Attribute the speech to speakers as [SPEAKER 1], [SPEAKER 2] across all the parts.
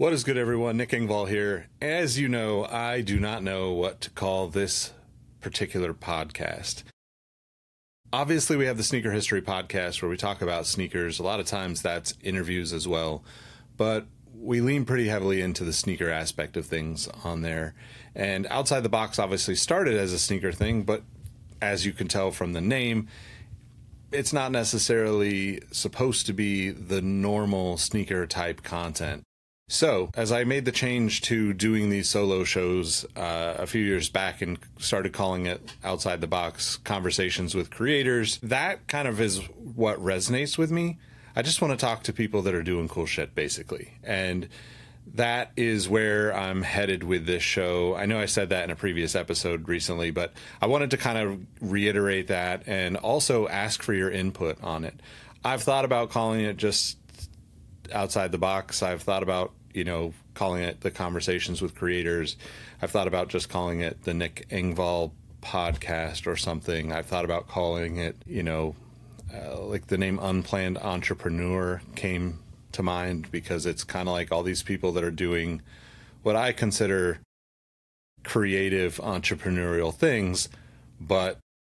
[SPEAKER 1] What is good, everyone? Nick Engvall here. As you know, I do not know what to call this particular podcast. Obviously, we have the Sneaker History Podcast where we talk about sneakers. A lot of times that's interviews as well. But we lean pretty heavily into the sneaker aspect of things on there. And Outside the Box obviously started as a sneaker thing, but as you can tell from the name, it's not necessarily supposed to be the normal sneaker type content. So, as I made the change to doing these solo shows a few years back and started calling it Outside the Box Conversations with Creators, that kind of is what resonates with me. I just want to talk to people that are doing cool shit, basically. And that is where I'm headed with this show. I know I said that in a previous episode recently, but I wanted to kind of reiterate that and also ask for your input on it. I've thought about calling it just Outside the Box. I've thought about, calling it the Conversations with Creators. I've thought about just calling it the Nick Engvall Podcast or something. I've thought about calling it, like the name Unplanned Entrepreneur came to mind because it's kind of like all these people that are doing what I consider creative entrepreneurial things, but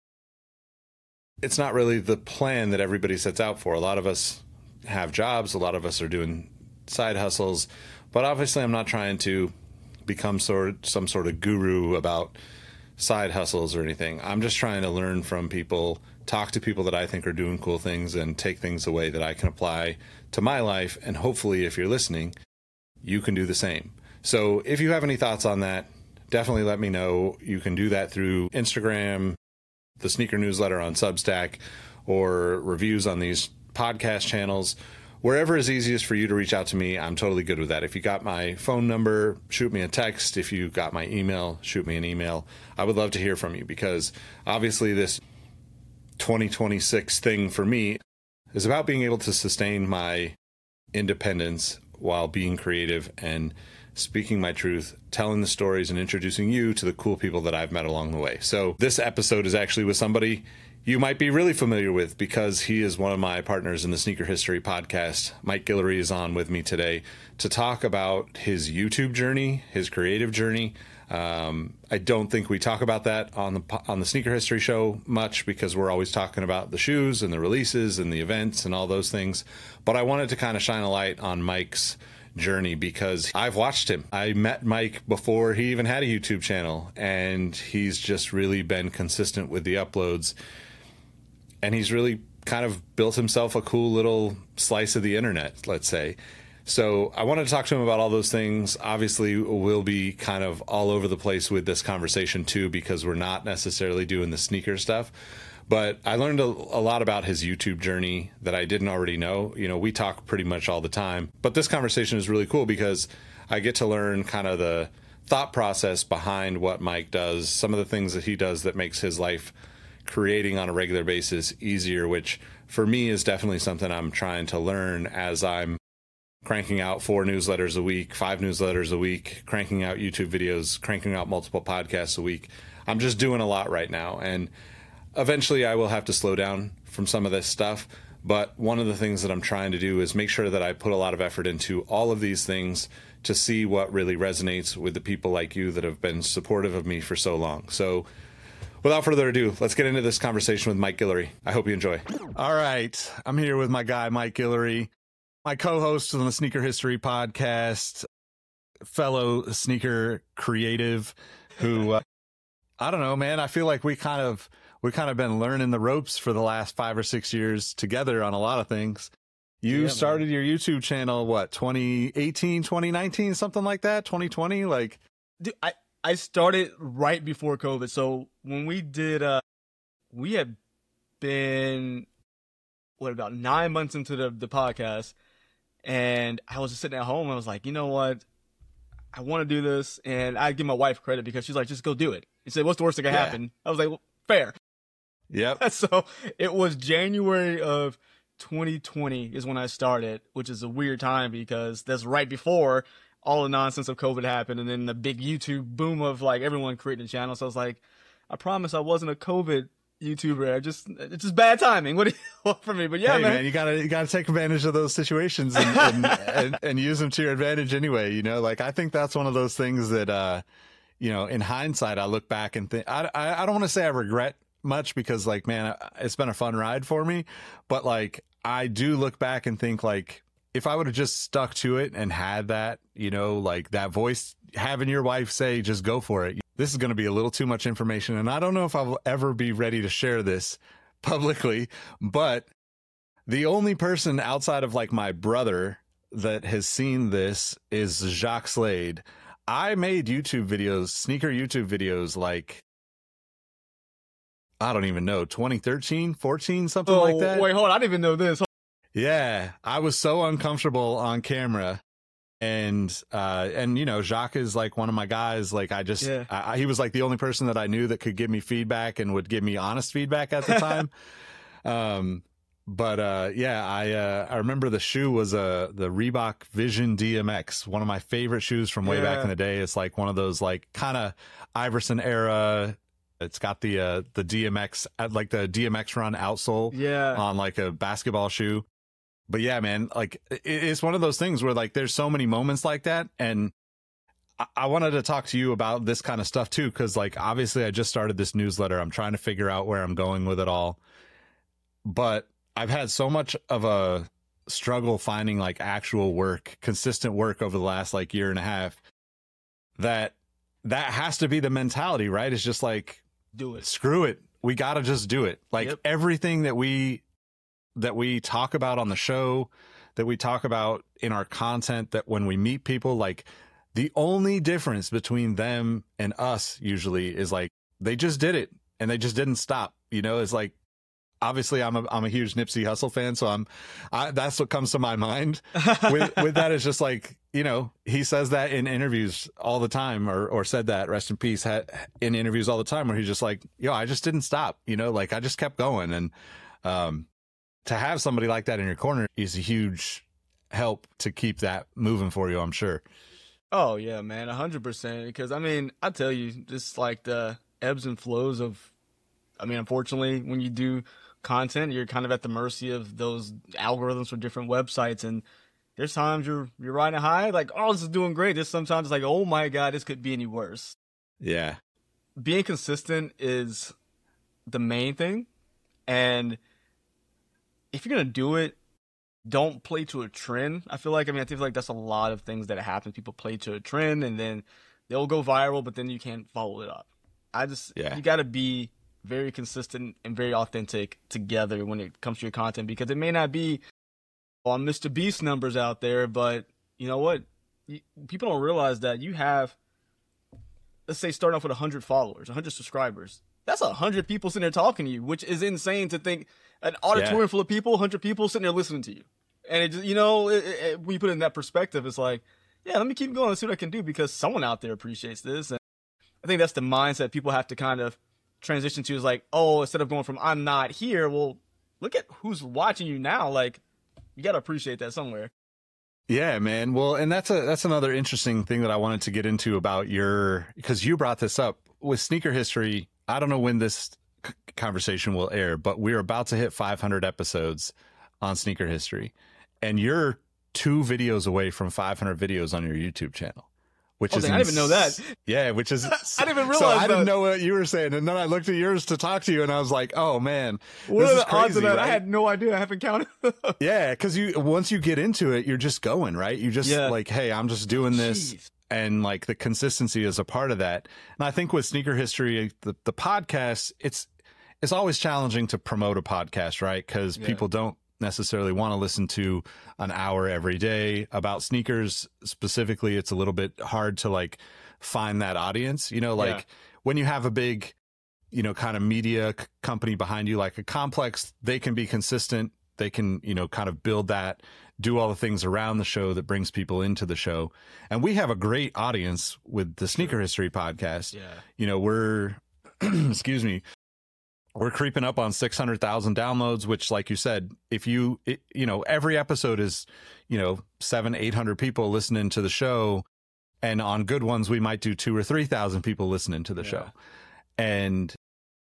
[SPEAKER 1] it's not really the plan that everybody sets out for. A lot of us have jobs, a lot of us are doing side hustles, but obviously I'm not trying to become some sort of guru about side hustles or anything. I'm just trying to learn from people, talk to people that I think are doing cool things, and take things away that I can apply to my life. And hopefully, if you're listening, you can do the same. So if you have any thoughts on that, definitely let me know. You can do that through Instagram, the Sneaker Newsletter on Substack, or reviews on these podcast channels. Wherever is easiest for you to reach out to me, I'm totally good with that. If you got my phone number, shoot me a text. If you got my email, shoot me an email. I would love to hear from you because obviously this 2026 thing for me is about being able to sustain my independence while being creative and speaking my truth, telling the stories, and introducing you to the cool people that I've met along the way. So this episode is actually with somebody you might be really familiar with because he is one of my partners in the Sneaker History Podcast. Mike Guillory is on with me today to talk about his YouTube journey, his creative journey. I don't think we talk about that on the Sneaker History Show much because we're always talking about the shoes and the releases and the events and all those things. But I wanted to kind of shine a light on Mike's journey because I've watched him. I met Mike before he even had a YouTube channel, and he's just really been consistent with the uploads. And he's really kind of built himself a cool little slice of the internet, let's say. So I wanted to talk to him about all those things. Obviously, we'll be kind of all over the place with this conversation too, because we're not necessarily doing the sneaker stuff. But I learned a lot about his YouTube journey that I didn't already know. We talk pretty much all the time. But this conversation is really cool because I get to learn kind of the thought process behind what Mike does, some of the things that he does that makes his life creating on a regular basis easier, which for me is definitely something I'm trying to learn as I'm cranking out 4 newsletters a week, 5 newsletters a week, cranking out YouTube videos, cranking out multiple podcasts a week. I'm just doing a lot right now. And eventually I will have to slow down from some of this stuff. But one of the things that I'm trying to do is make sure that I put a lot of effort into all of these things to see what really resonates with the people like you that have been supportive of me for so long. So without further ado, let's get into this conversation with Mike Guillory. I hope you enjoy. All right. I'm here with my guy, Mike Guillory, my co-host on the Sneaker History Podcast, fellow sneaker creative who, I don't know, man, I feel like we kind of been learning the ropes for the last 5 or 6 years together on a lot of things. You started your YouTube channel, 2018, 2019, something like that? 2020?
[SPEAKER 2] Dude, I started right before COVID. So when we did, we had been, about 9 months into the podcast. And I was just sitting at home. And I was like, you know what? I want to do this. And I give my wife credit because she's like, just go do it. He said, what's the worst that can happen? I was like, well, fair.
[SPEAKER 1] Yep.
[SPEAKER 2] So it was January of 2020 is when I started, which is a weird time because that's right before all the nonsense of COVID happened, and then the big YouTube boom of everyone creating a channel. So I was like, I promise I wasn't a COVID YouTuber. It's just bad timing. What do you want from me? But yeah,
[SPEAKER 1] hey,
[SPEAKER 2] man,
[SPEAKER 1] you gotta take advantage of those situations and use them to your advantage anyway. You know, like I think that's one of those things that you know, in hindsight, I look back and think I don't want to say I regret much because like, man, it's been a fun ride for me, but like I do look back and think like if I would have just stuck to it and had that, you know, like that voice, having your wife say, just go for it. This is going to be a little too much information. And I don't know if I'll ever be ready to share this publicly, but the only person outside of like my brother that has seen this is Jacques Slade. I made YouTube videos, sneaker YouTube videos, like, I don't even know, 2013, 14, something like that.
[SPEAKER 2] Wait, hold on. I didn't even know this.
[SPEAKER 1] Yeah, I was so uncomfortable on camera, and you know, Jacques is like one of my guys. Like he was like the only person that I knew that could give me feedback and would give me honest feedback at the time. I remember the shoe was the Reebok Vision DMX, one of my favorite shoes from way back in the day. It's like one of those like kind of Iverson era. It's got the DMX, like the DMX run outsole on like a basketball shoe. But yeah, man, like it's one of those things where like there's so many moments like that. And I wanted to talk to you about this kind of stuff too, because like obviously I just started this newsletter. I'm trying to figure out where I'm going with it all. But I've had so much of a struggle finding like actual work, consistent work over the last like year and a half, that has to be the mentality, right? It's just like,
[SPEAKER 2] do it.
[SPEAKER 1] Screw it. We got to just do it. Like everything that we talk about on the show, that we talk about in our content, that when we meet people, like the only difference between them and us usually is like, they just did it and they just didn't stop. You know, it's like, obviously I'm a huge Nipsey Hussle fan. So that's what comes to my mind with that. Is just like, you know, he says that in interviews all the time, or said that, rest in peace, in interviews all the time, where he's just like, yo, I just didn't stop, you know, like I just kept going. And, to have somebody like that in your corner is a huge help to keep that moving for you, I'm sure.
[SPEAKER 2] Oh yeah, man, 100%. Because I mean, I tell you, just like the ebbs and flows of, I mean, unfortunately, when you do content, you're kind of at the mercy of those algorithms for different websites. And there's times you're riding high, like, oh, this is doing great. There's sometimes it's like, oh my God, this could be any worse.
[SPEAKER 1] Yeah.
[SPEAKER 2] Being consistent is the main thing. And if you're going to do it, don't play to a trend. I feel like that's a lot of things that happen. People play to a trend and then they'll go viral, but then you can't follow it up. You got to be very consistent and very authentic together when it comes to your content, because it may not be on Mr. Beast numbers out there, but you know what? People don't realize that you have, let's say, starting off with 100 followers, 100 subscribers. That's 100 people sitting there talking to you, which is insane to think. An auditorium full of people, 100 people sitting there listening to you. And it just, you know, when you put it in that perspective, it's like, yeah, let me keep going and see what I can do, because someone out there appreciates this. And I think that's the mindset people have to kind of transition to, is like, oh, instead of going from I'm not here, well, look at who's watching you now. Like, you got to appreciate that somewhere.
[SPEAKER 1] Yeah, man. Well, and that's another interesting thing that I wanted to get into about because you brought this up with sneaker history. I don't know when this conversation will air, but we're about to hit 500 episodes on sneaker history, and you're 2 videos away from 500 videos on your YouTube channel, which is
[SPEAKER 2] I didn't even know that.
[SPEAKER 1] Yeah, which is
[SPEAKER 2] I didn't even realize
[SPEAKER 1] so I didn't know what you were saying, and then I looked at yours to talk to you, and I was like, oh man,
[SPEAKER 2] what are the
[SPEAKER 1] crazy,
[SPEAKER 2] odds of that?
[SPEAKER 1] right?
[SPEAKER 2] I had no idea. I haven't counted.
[SPEAKER 1] Yeah, because once you get into it, you're just going, right? You just like, hey, I'm just doing this.
[SPEAKER 2] Jeez.
[SPEAKER 1] And like the consistency is a part of that. And I think with sneaker history, the podcast, it's always challenging to promote a podcast, right? Because people don't necessarily want to listen to an hour every day about sneakers. Specifically, it's a little bit hard to like find that audience, you know, like when you have a big, you know, kind of media company behind you, like a Complex, they can be consistent. They can, you know, kind of build that, do all the things around the show that brings people into the show. And we have a great audience with the Sneaker History podcast. Yeah. You know, we're, excuse me, we're creeping up on 600,000 downloads, which, like you said, you know, every episode is, you know, 700-800 people listening to the show. And on good ones, we might do 2,000 or 3,000 people listening to the show. And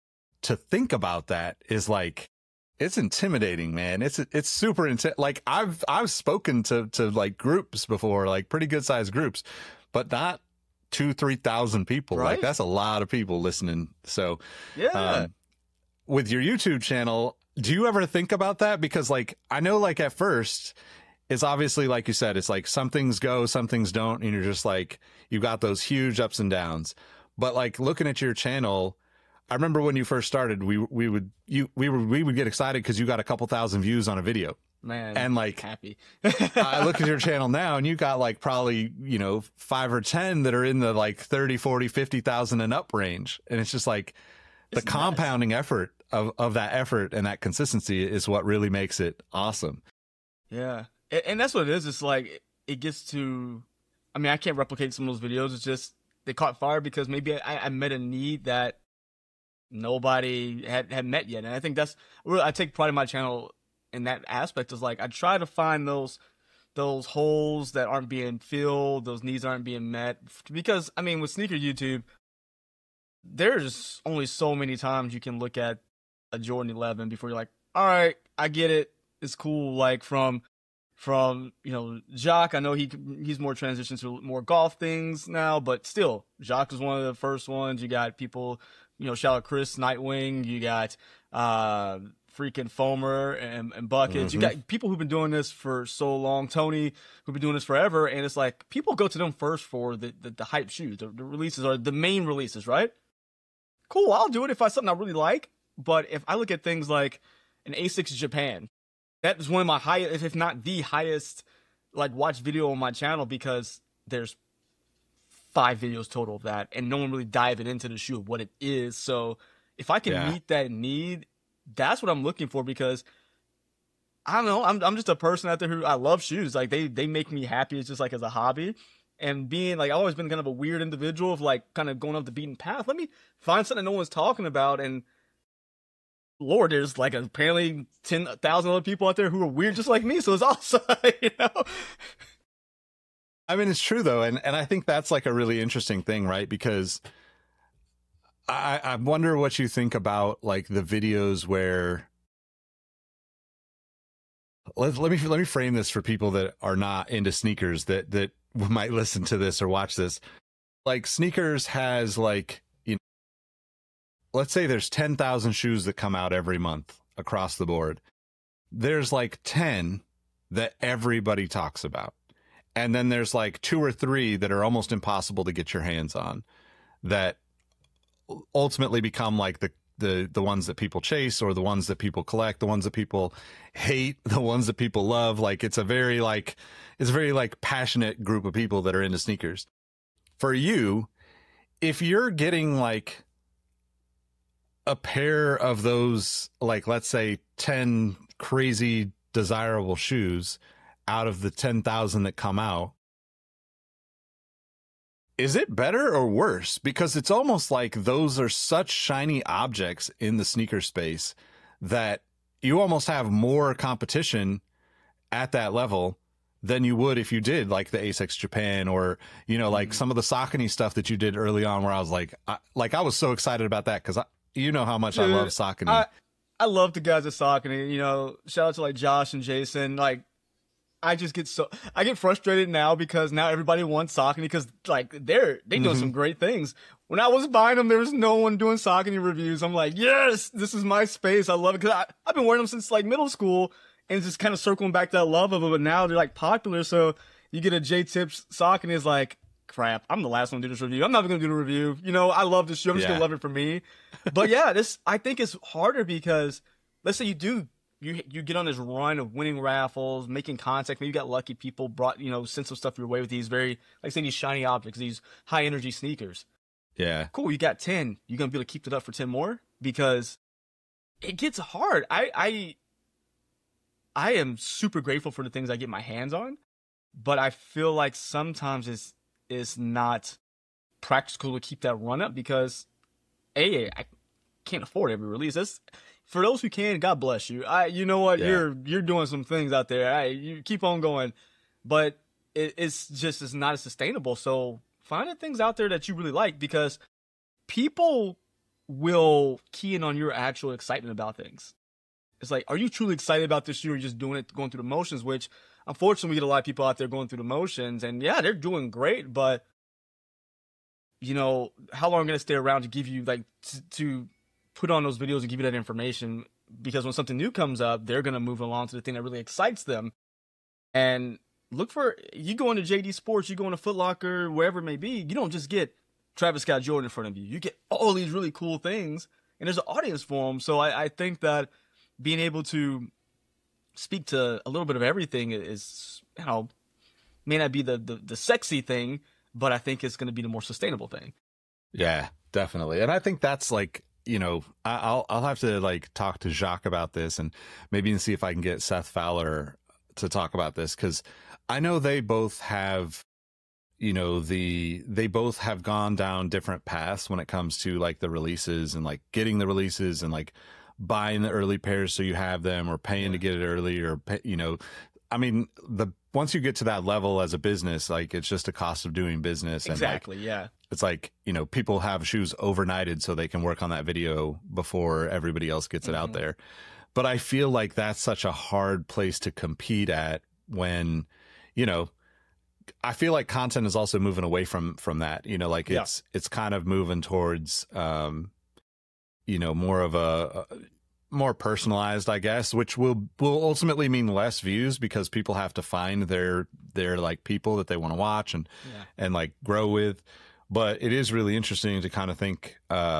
[SPEAKER 1] to think about that is like, it's intimidating, man. It's super like I've spoken to like groups before, like pretty good sized groups, but not 2,000-3,000 people.
[SPEAKER 2] Right?
[SPEAKER 1] Like that's a lot of people listening. So
[SPEAKER 2] Yeah.
[SPEAKER 1] with your YouTube channel, do you ever think about that? Because like, I know like at first it's obviously, like you said, it's like some things go, some things don't. And you're just like, you've got those huge ups and downs, but like looking at your channel, I remember when you first started, we would get excited because you got a couple thousand views on a video.
[SPEAKER 2] Man,
[SPEAKER 1] and like
[SPEAKER 2] happy.
[SPEAKER 1] I look at your channel now and you got like probably, 5 or 10 that are in the like 30, 40, 50,000 and up range. And it's just like the compounding effort of that effort and that consistency is what really makes it awesome.
[SPEAKER 2] Yeah. And that's what it is. It's like, it gets to, I mean, I can't replicate some of those videos. It's just, they caught fire because maybe I met a need that nobody had met yet. And I think that's, I take pride in my channel in that aspect, is like, I try to find those holes that aren't being filled, those needs aren't being met. Because, I mean, with sneaker YouTube, there's only so many times you can look at a Jordan 11 before you're like, all right, I get it. It's cool. Like from Jacques, I know he's more transitioned to more golf things now, but still, Jacques was one of the first ones. You got people, shout out Chris Nightwing. You got freaking Foamer and Buckets. You got people who've been doing this for so long. Tony, who've been doing this forever, and it's like people go to them first for the hype shoes, the releases are the main releases, right? Cool, I'll do it if I something I really like. But if I look at things like an A6 Japan, that is one of my highest, if not the highest, like watched video on my channel, because there's 5 videos total of that, and no one really diving into the shoe of what it is. So if I can meet that need, that's what I'm looking for, because I don't know, I'm just a person out there who, I love shoes. Like they make me happy. It's just like as a hobby. And being like, I've always been kind of a weird individual of like kind of going off the beaten path. Let me find something no one's talking about. And Lord, there's like apparently 10,000 other people out there who are weird just like me. So it's awesome,
[SPEAKER 1] I mean, it's true though. And I think that's like a really interesting thing, right? Because I wonder what you think about like the videos where, let me frame this for people that are not into sneakers that might listen to this or watch this. Like sneakers has like, let's say there's 10,000 shoes that come out every month across the board. There's like 10 that everybody talks about. And then there's like 2 or 3 that are almost impossible to get your hands on, that ultimately become like the ones that people chase, or the ones that people collect, the ones that people hate, the ones that people love. Like it's a very passionate group of people that are into sneakers. For you, if you're getting like a pair of those, like let's say 10 crazy desirable shoes out of the 10,000 that come out, is it better or worse? Because it's almost like those are such shiny objects in the sneaker space that you almost have more competition at that level than you would if you did like the A6 Japan, or, like some of the Saucony stuff that you did early on, where I was like I was so excited about that, because how much I love Saucony.
[SPEAKER 2] I love the guys at Saucony. Shout out to like Josh and Jason. Like, I get frustrated now because now everybody wants Saucony, because like they doing some great things. When I was buying them, there was no one doing Saucony reviews. I'm like, yes, this is my space. I love it, because I've been wearing them since like middle school, and just kind of circling back to that love of it. But now they're like popular, so you get a J-Tips Saucony is like, crap, I'm the last one to do this review. I'm not even gonna do the review. I love this shoe. I'm just gonna love it for me. But yeah, I think it's harder because let's say you get on this run of winning raffles, making contact. Maybe you got lucky, people brought, sent some stuff your way with these very, like saying, these shiny objects, these high energy sneakers.
[SPEAKER 1] Yeah.
[SPEAKER 2] Cool. You got 10. You going to be able to keep it up for 10 more? Because it gets hard. I am super grateful for the things I get my hands on, but I feel like sometimes it's not practical to keep that run up, because I can't afford every release. For those who can, God bless you. You know what? Yeah. You're doing some things out there. You keep on going, but it's not as sustainable. So finding things out there that you really like, because people will key in on your actual excitement about things. It's like, are you truly excited about this shoe, or just doing it, going through the motions? Which, unfortunately, we get a lot of people out there going through the motions, and yeah, they're doing great, but you know, how long are they going to stay around to give you, like, to put on those videos and give you that information? Because when something new comes up, they're going to move along to the thing that really excites them. And look for, you go into JD Sports, you go into Foot Locker, wherever it may be, you don't just get Travis Scott Jordan in front of you. You get all these really cool things, and there's an audience for them. So I think that being able to speak to a little bit of everything is, you know, may not be the sexy thing, but I think it's going to be the more sustainable thing.
[SPEAKER 1] Yeah, definitely. And I think that's like, you know, I'll have to like talk to Jacques about this, and maybe see if I can get Seth Fowler to talk about this, because I know they both have, you know, they both have gone down different paths when it comes to like the releases and like getting the releases and like buying the early pairs so you have them, or paying to get it early, or you know, I mean, once you get to that level as a business, like it's just a cost of doing business.
[SPEAKER 2] Exactly.
[SPEAKER 1] And like,
[SPEAKER 2] yeah.
[SPEAKER 1] It's like, you know, people have shoes overnighted so they can work on that video before everybody else gets it out there. But I feel like that's such a hard place to compete at when, you know, I feel like content is also moving away from that, you know, like it's kind of moving towards, you know, more of a more personalized, I guess, which will ultimately mean less views, because people have to find their like people that they want to watch and like grow with. But it is really interesting to kind of think,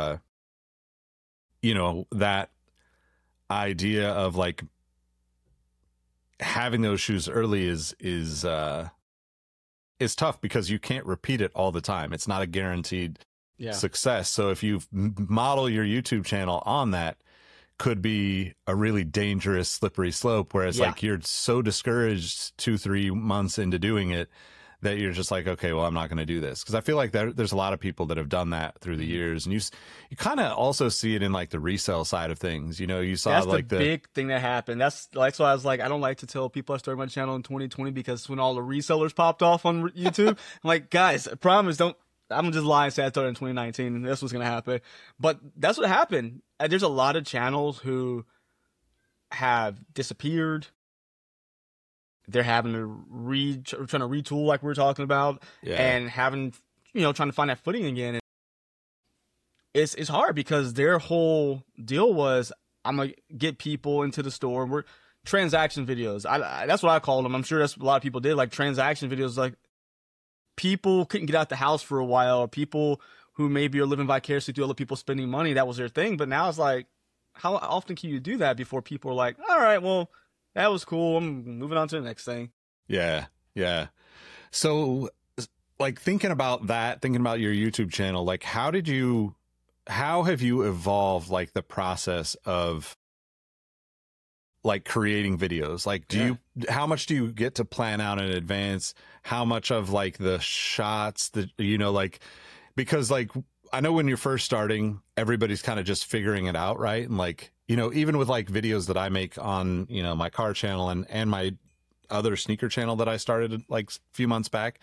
[SPEAKER 1] you know, that idea of like having those shoes early is tough, because you can't repeat it all the time. It's not a guaranteed success. So if you model your YouTube channel on that, could be a really dangerous slippery slope, whereas like you're so discouraged 2-3 months into doing it that you're just like, okay, well, I'm not going to do this. Because I feel like there's a lot of people that have done that through the years, and you kind of also see it in like the resale side of things. You know, you saw
[SPEAKER 2] that's
[SPEAKER 1] like
[SPEAKER 2] the big thing that happened. That's why I was like, I don't like to tell people I started my channel in 2020, because when all the resellers popped off on YouTube, I'm like, guys, I promise, I'm just lying, say I started in 2019 and this was going to happen. But that's what happened. There's a lot of channels who have disappeared. They're having to trying to retool, like we were talking about, and having, you know, trying to find that footing again. And it's hard, because their whole deal was, I'm going to get people into the store. We're transaction videos. That's what I called them. I'm sure that's what a lot of people did, like transaction videos. Like, people couldn't get out the house for a while, or people who maybe are living vicariously through other people spending money. That was their thing. But now it's like, how often can you do that before people are like, all right, well, that was cool, I'm moving on to the next thing. Yeah.
[SPEAKER 1] So like thinking about your YouTube channel, like how have you evolved like the process of like creating videos? Like, how much do you get to plan out in advance? How much of like the shots that, you know, like, because like, I know when you're first starting, everybody's kind of just figuring it out. Right. And like, you know, even with like videos that I make on, you know, my car channel and my other sneaker channel that I started like a few months back,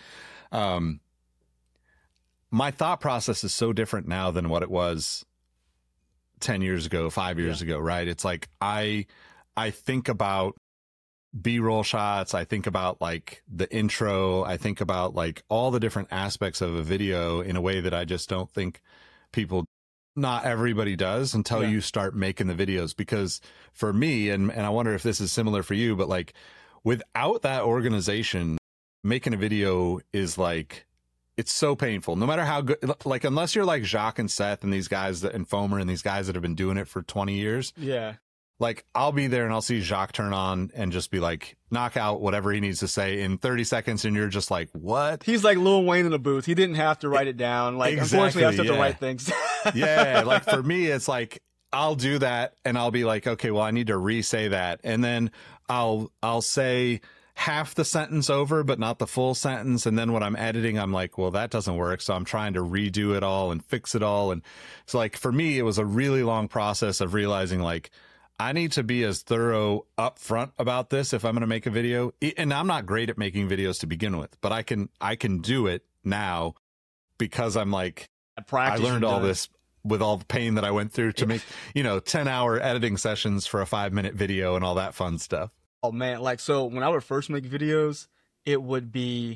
[SPEAKER 1] my thought process is so different now than what it was 10 years ago, 5 years ago. Right. It's like, I think about B-roll shots. I think about like the intro. I think about like all the different aspects of a video in a way that I just don't think not everybody does until you start making the videos. Because for me, and I wonder if this is similar for you, but like without that organization, making a video is like, it's so painful. No matter how good, like, unless you're like Jacques and Seth and these guys and Fomer and these guys that have been doing it for 20 years.
[SPEAKER 2] Yeah.
[SPEAKER 1] Like, I'll be there and I'll see Jacques turn on and just be like, knock out whatever he needs to say in 30 seconds. And you're just like, what?
[SPEAKER 2] He's like Lil Wayne in the booth. He didn't have to write it down. Like, unfortunately, I still have to write things.
[SPEAKER 1] Like for me, it's like, I'll do that and I'll be like, okay, well, I need to re-say that. And then I'll say half the sentence over, but not the full sentence. And then when I'm editing, I'm like, well, that doesn't work. So I'm trying to redo it all and fix it all. And so like, for me, it was a really long process of realizing like, I need to be as thorough up front about this if I'm going to make a video. And I'm not great at making videos to begin with, but I can do it now because I'm like, I learned all this with all the pain that I went through to make, 10-hour editing sessions for a 5-minute video and all that fun stuff.
[SPEAKER 2] Oh man, like, so when I would first make videos, it would be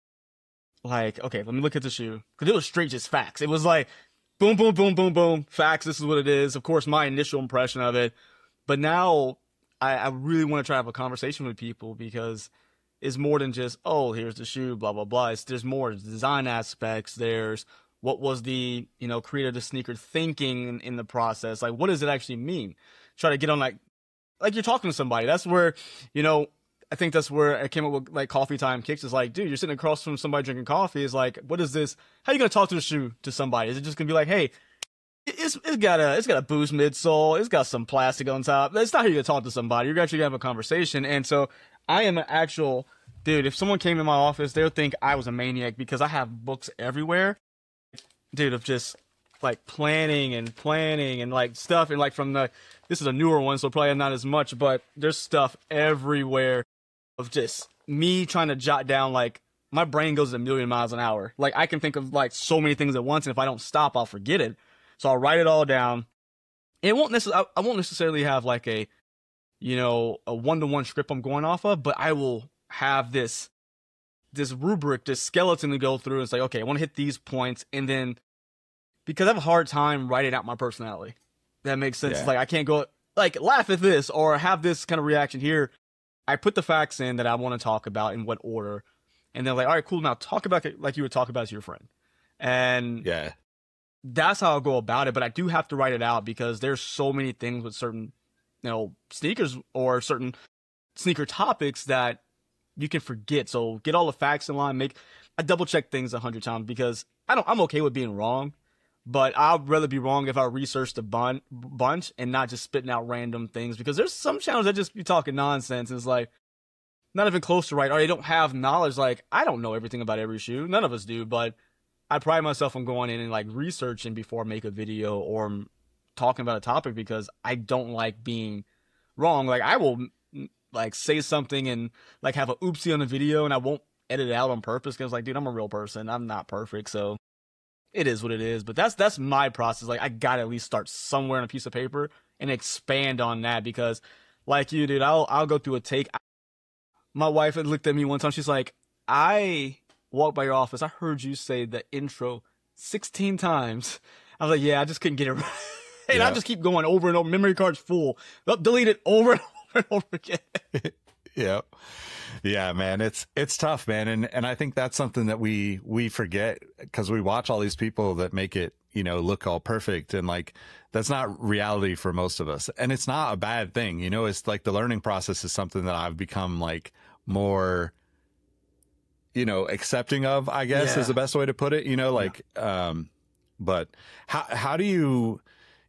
[SPEAKER 2] like, okay, let me look at the shoe. Because it was straight just facts. It was like, boom, boom, boom, boom, boom, facts, this is what it is. Of course, my initial impression of it. But now I really want to try to have a conversation with people because it's more than just, oh, here's the shoe, blah, blah, blah. There's more design aspects. There's what was the, creator of the sneaker thinking in the process. Like, what does it actually mean? Try to get on, like you're talking to somebody. That's where, I think that's where I came up with like Coffee Time Kicks. Is like, dude, you're sitting across from somebody drinking coffee. Is like, what is this? How are you gonna talk to the shoe to somebody? Is it just gonna be like, hey, it's got a boost midsole, it's got some plastic on top? That's not how you're gonna talk to somebody. You're actually gonna have a conversation. And so I am an actual dude. If someone came in my office, they would think I was a maniac because I have books everywhere, dude, of just like planning and like stuff. And like this is a newer one, so probably not as much, but there's stuff everywhere of just me trying to jot down, like, my brain goes a million miles an hour. Like, I can think of, like, so many things at once, and if I don't stop, I'll forget it. So I'll write it all down. I won't necessarily have, like, a one-to-one script I'm going off of, but I will have this rubric, this skeleton to go through and say, okay, I want to hit these points, and then, because I have a hard time writing out my personality. That makes sense.
[SPEAKER 1] Yeah.
[SPEAKER 2] Like, I can't go, like, laugh at this, or have this kind of reaction here. I put the facts in that I want to talk about in what order, and they're like, all right, cool, now talk about it like you would talk about it to your friend. And
[SPEAKER 1] yeah,
[SPEAKER 2] that's how I'll go about it, but I do have to write it out because there's so many things with certain, sneakers or certain sneaker topics that you can forget. So get all the facts in line. I double check things 100 times because I'm okay with being wrong, but I'd rather be wrong if I researched a bunch and not just spitting out random things, because there's some channels that just be talking nonsense. And it's like, not even close to right, or they don't have knowledge. Like, I don't know everything about every shoe. None of us do, but I pride myself on going in and like researching before I make a video or talking about a topic, because I don't like being wrong. Like, I will like say something and like have a oopsie on the video, and I won't edit it out on purpose because, like, dude, I'm a real person. I'm not perfect, so it is what it is. But that's my process. Like, I gotta at least start somewhere on a piece of paper and expand on that, because like you, dude, I'll go through a take. My wife had looked at me one time. She's like, I walked by your office. I heard you say the intro 16 times. I was like, yeah, I just couldn't get it right. And I just keep going over and over. Memory card's full. Delete it over and over and over again.
[SPEAKER 1] Yeah. Yeah, man, it's tough, man. And I think that's something that we forget, because we watch all these people that make it, look all perfect. And like, that's not reality for most of us. And it's not a bad thing. It's like the learning process is something that I've become like more, accepting of, I guess, is the best way to put it, but how do you,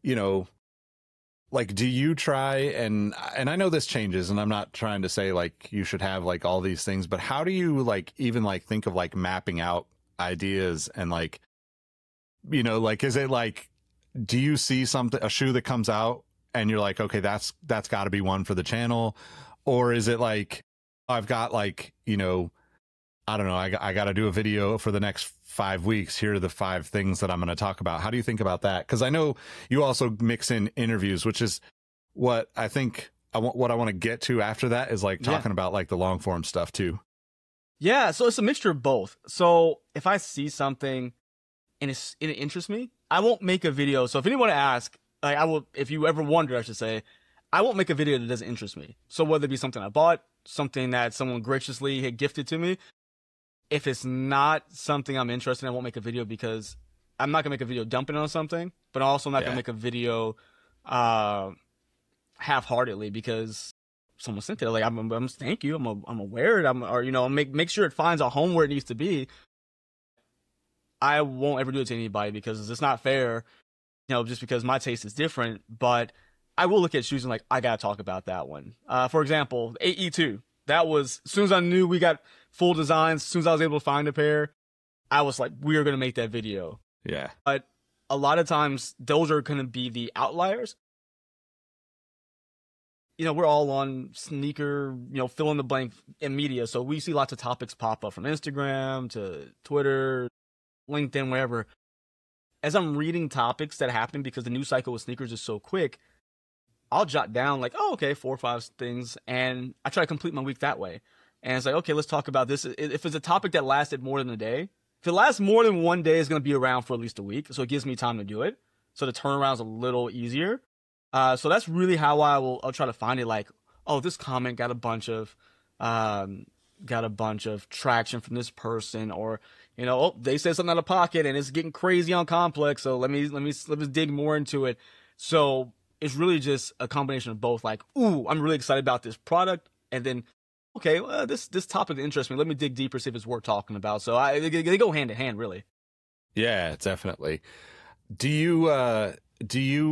[SPEAKER 1] like, do you try, and I know this changes, and I'm not trying to say like you should have like all these things, but how do you like even like think of like mapping out ideas and like, like, is it like, do you see a shoe that comes out and you're like, okay, that's got to be one for the channel? Or is it like, I've got like, I don't know, I got to do a video for the next 5 weeks. Here are the 5 things that I'm going to talk about. How do you think about that? Because I know you also mix in interviews, which is what I think what I want to get to after that, is like talking about like the long form stuff too.
[SPEAKER 2] Yeah, so it's a mixture of both. So if I see something and it interests me, I won't make a video. So if anyone asks, like, I will, if you ever wonder, I should say, I won't make a video that doesn't interest me. So whether it be something I bought, something that someone graciously had gifted to me, if it's not something I'm interested in, I won't make a video, because I'm not gonna make a video dumping on something, but I'm also not gonna make a video half-heartedly because someone sent it. Like, I'm thank you, I'm aware, make sure it finds a home where it needs to be. I won't ever do it to anybody because it's not fair, just because my taste is different. But I will look at shoes and like, I gotta talk about that one. For example, AE2. That was, as soon as I knew we got full designs, as soon as I was able to find a pair, I was like, we are going to make that video.
[SPEAKER 1] Yeah.
[SPEAKER 2] But a lot of times, those are going to be the outliers. We're all on sneaker, fill in the blank in media. So we see lots of topics pop up from Instagram to Twitter, LinkedIn, wherever. as I'm reading topics that happen because the news cycle with sneakers is so quick, I'll jot down like, oh, okay, 4 or 5 things, and I try to complete my week that way. And it's like, okay, let's talk about this. If it's a topic that lasted more than a day, if it lasts more than one day, it's going to be around for at least a week, so it gives me time to do it. So the turnaround's a little easier. So that's really how I'll try to find it. Like, oh, this comment got a bunch of traction from this person, or oh, they said something out of pocket and it's getting crazy on Complex, so let me dig more into it. So it's really just a combination of both. Like, ooh, I'm really excited about this product, and then, okay, well, this topic interests me. Let me dig deeper, see if it's worth talking about. So they go hand in hand, really.
[SPEAKER 1] Yeah, definitely. Do you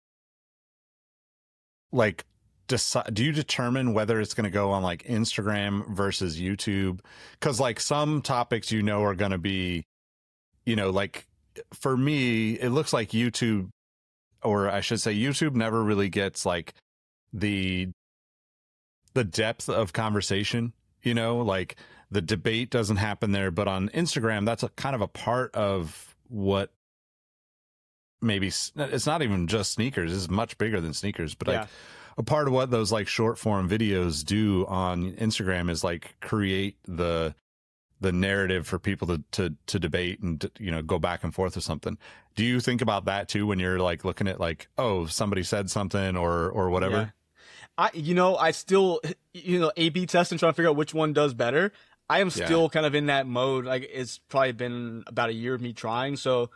[SPEAKER 1] like decide? Do you determine whether it's going to go on like Instagram versus YouTube? Because like some topics are going to be, like for me, it looks like YouTube, or I should say YouTube never really gets like the depth of conversation, like the debate doesn't happen there. But on Instagram, that's a kind of a part of what maybe it's not even just sneakers. It's much bigger than sneakers, but like a part of what those like short form videos do on Instagram is like create the narrative for people to debate and go back and forth or something. Do you think about that too when you're like looking at like, oh, somebody said something or whatever?
[SPEAKER 2] Yeah. I still A/B test and trying to figure out which one does better. I am still kind of in that mode. Like, it's probably been about a year of me trying. So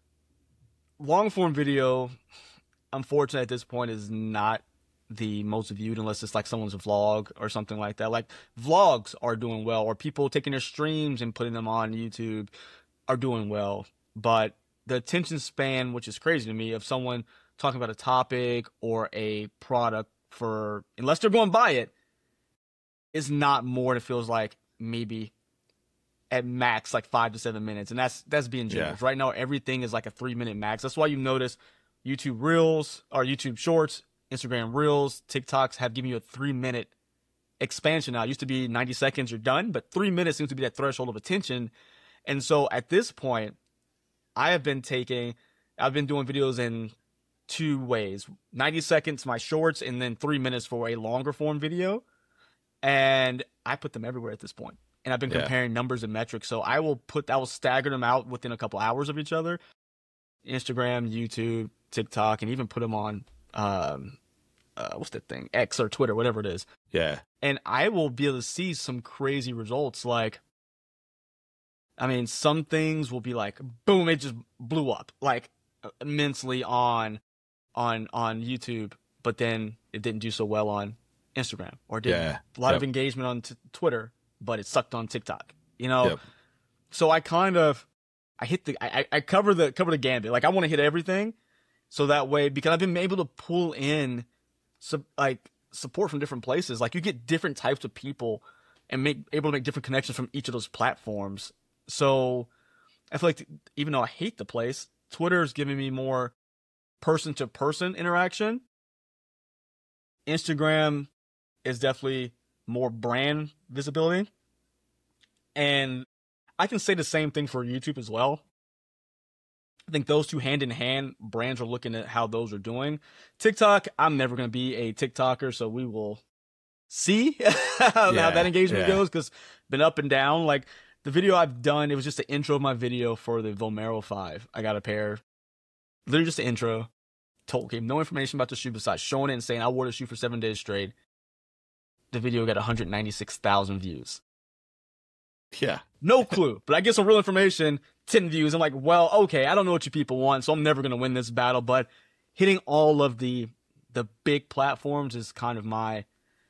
[SPEAKER 2] long form video, unfortunately at this point, is not the most viewed unless it's like someone's vlog or something like that. Like, vlogs are doing well, or people taking their streams and putting them on YouTube are doing well. But the attention span, which is crazy to me, of someone talking about a topic or a product unless they're going to buy it, is not more than it feels like maybe at max like 5 to 7 minutes. And that's being generous. Right now everything is like a 3-minute max. That's why you notice YouTube Reels or YouTube Shorts, Instagram Reels, TikToks have given you a 3-minute expansion now. It used to be 90 seconds, you're done, but 3 minutes seems to be that threshold of attention. And so at this point, I've been doing videos in 2 ways: 90 seconds my shorts, and then 3 minutes for a longer form video. And I put them everywhere at this point. And I've been comparing numbers and metrics. So I will stagger them out within a couple hours of each other. Instagram, YouTube, TikTok, and even put them on what's that thing? X or Twitter, whatever it is.
[SPEAKER 1] Yeah.
[SPEAKER 2] And I will be able to see some crazy results. Like, I mean, some things will be like, boom, it just blew up like immensely on YouTube, but then it didn't do so well on Instagram, or did a lot of engagement on Twitter, but it sucked on TikTok. So I kind of I cover the gambit. Like, I want to hit everything, so that way, because I've been able to pull in support from different places. Like, you get different types of people and able to make different connections from each of those platforms. So I feel like, even though I hate the place, Twitter's giving me more person-to-person interaction. Instagram is definitely more brand visibility. And I can say the same thing for YouTube as well. I think those two hand in hand, brands are looking at how those are doing. TikTok, I'm never going to be a TikToker, so we will see how that engagement goes, because been up and down. Like, the video I've done, it was just the intro of my video for the Vomero 5. I got a pair, literally just the intro. Told him no information about the shoe besides showing it and saying I wore the shoe for 7 days straight. The video got 196,000 views.
[SPEAKER 1] Yeah.
[SPEAKER 2] No clue. But I get some real information, 10 views. I'm like, well, okay, I don't know what you people want, so I'm never going to win this battle. But hitting all of the big platforms is kind of my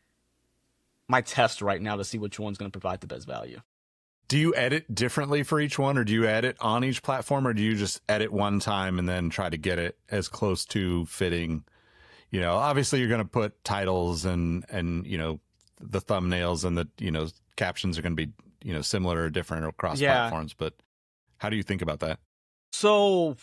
[SPEAKER 2] test right now to see which one's going to provide the best value.
[SPEAKER 1] Do you edit differently for each one, or do you edit on each platform, or do you just edit one time and then try to get it as close to fitting? Obviously you're going to put titles and the thumbnails and the, captions are going to be, similar or different across platforms, but how do you think about that?
[SPEAKER 2] So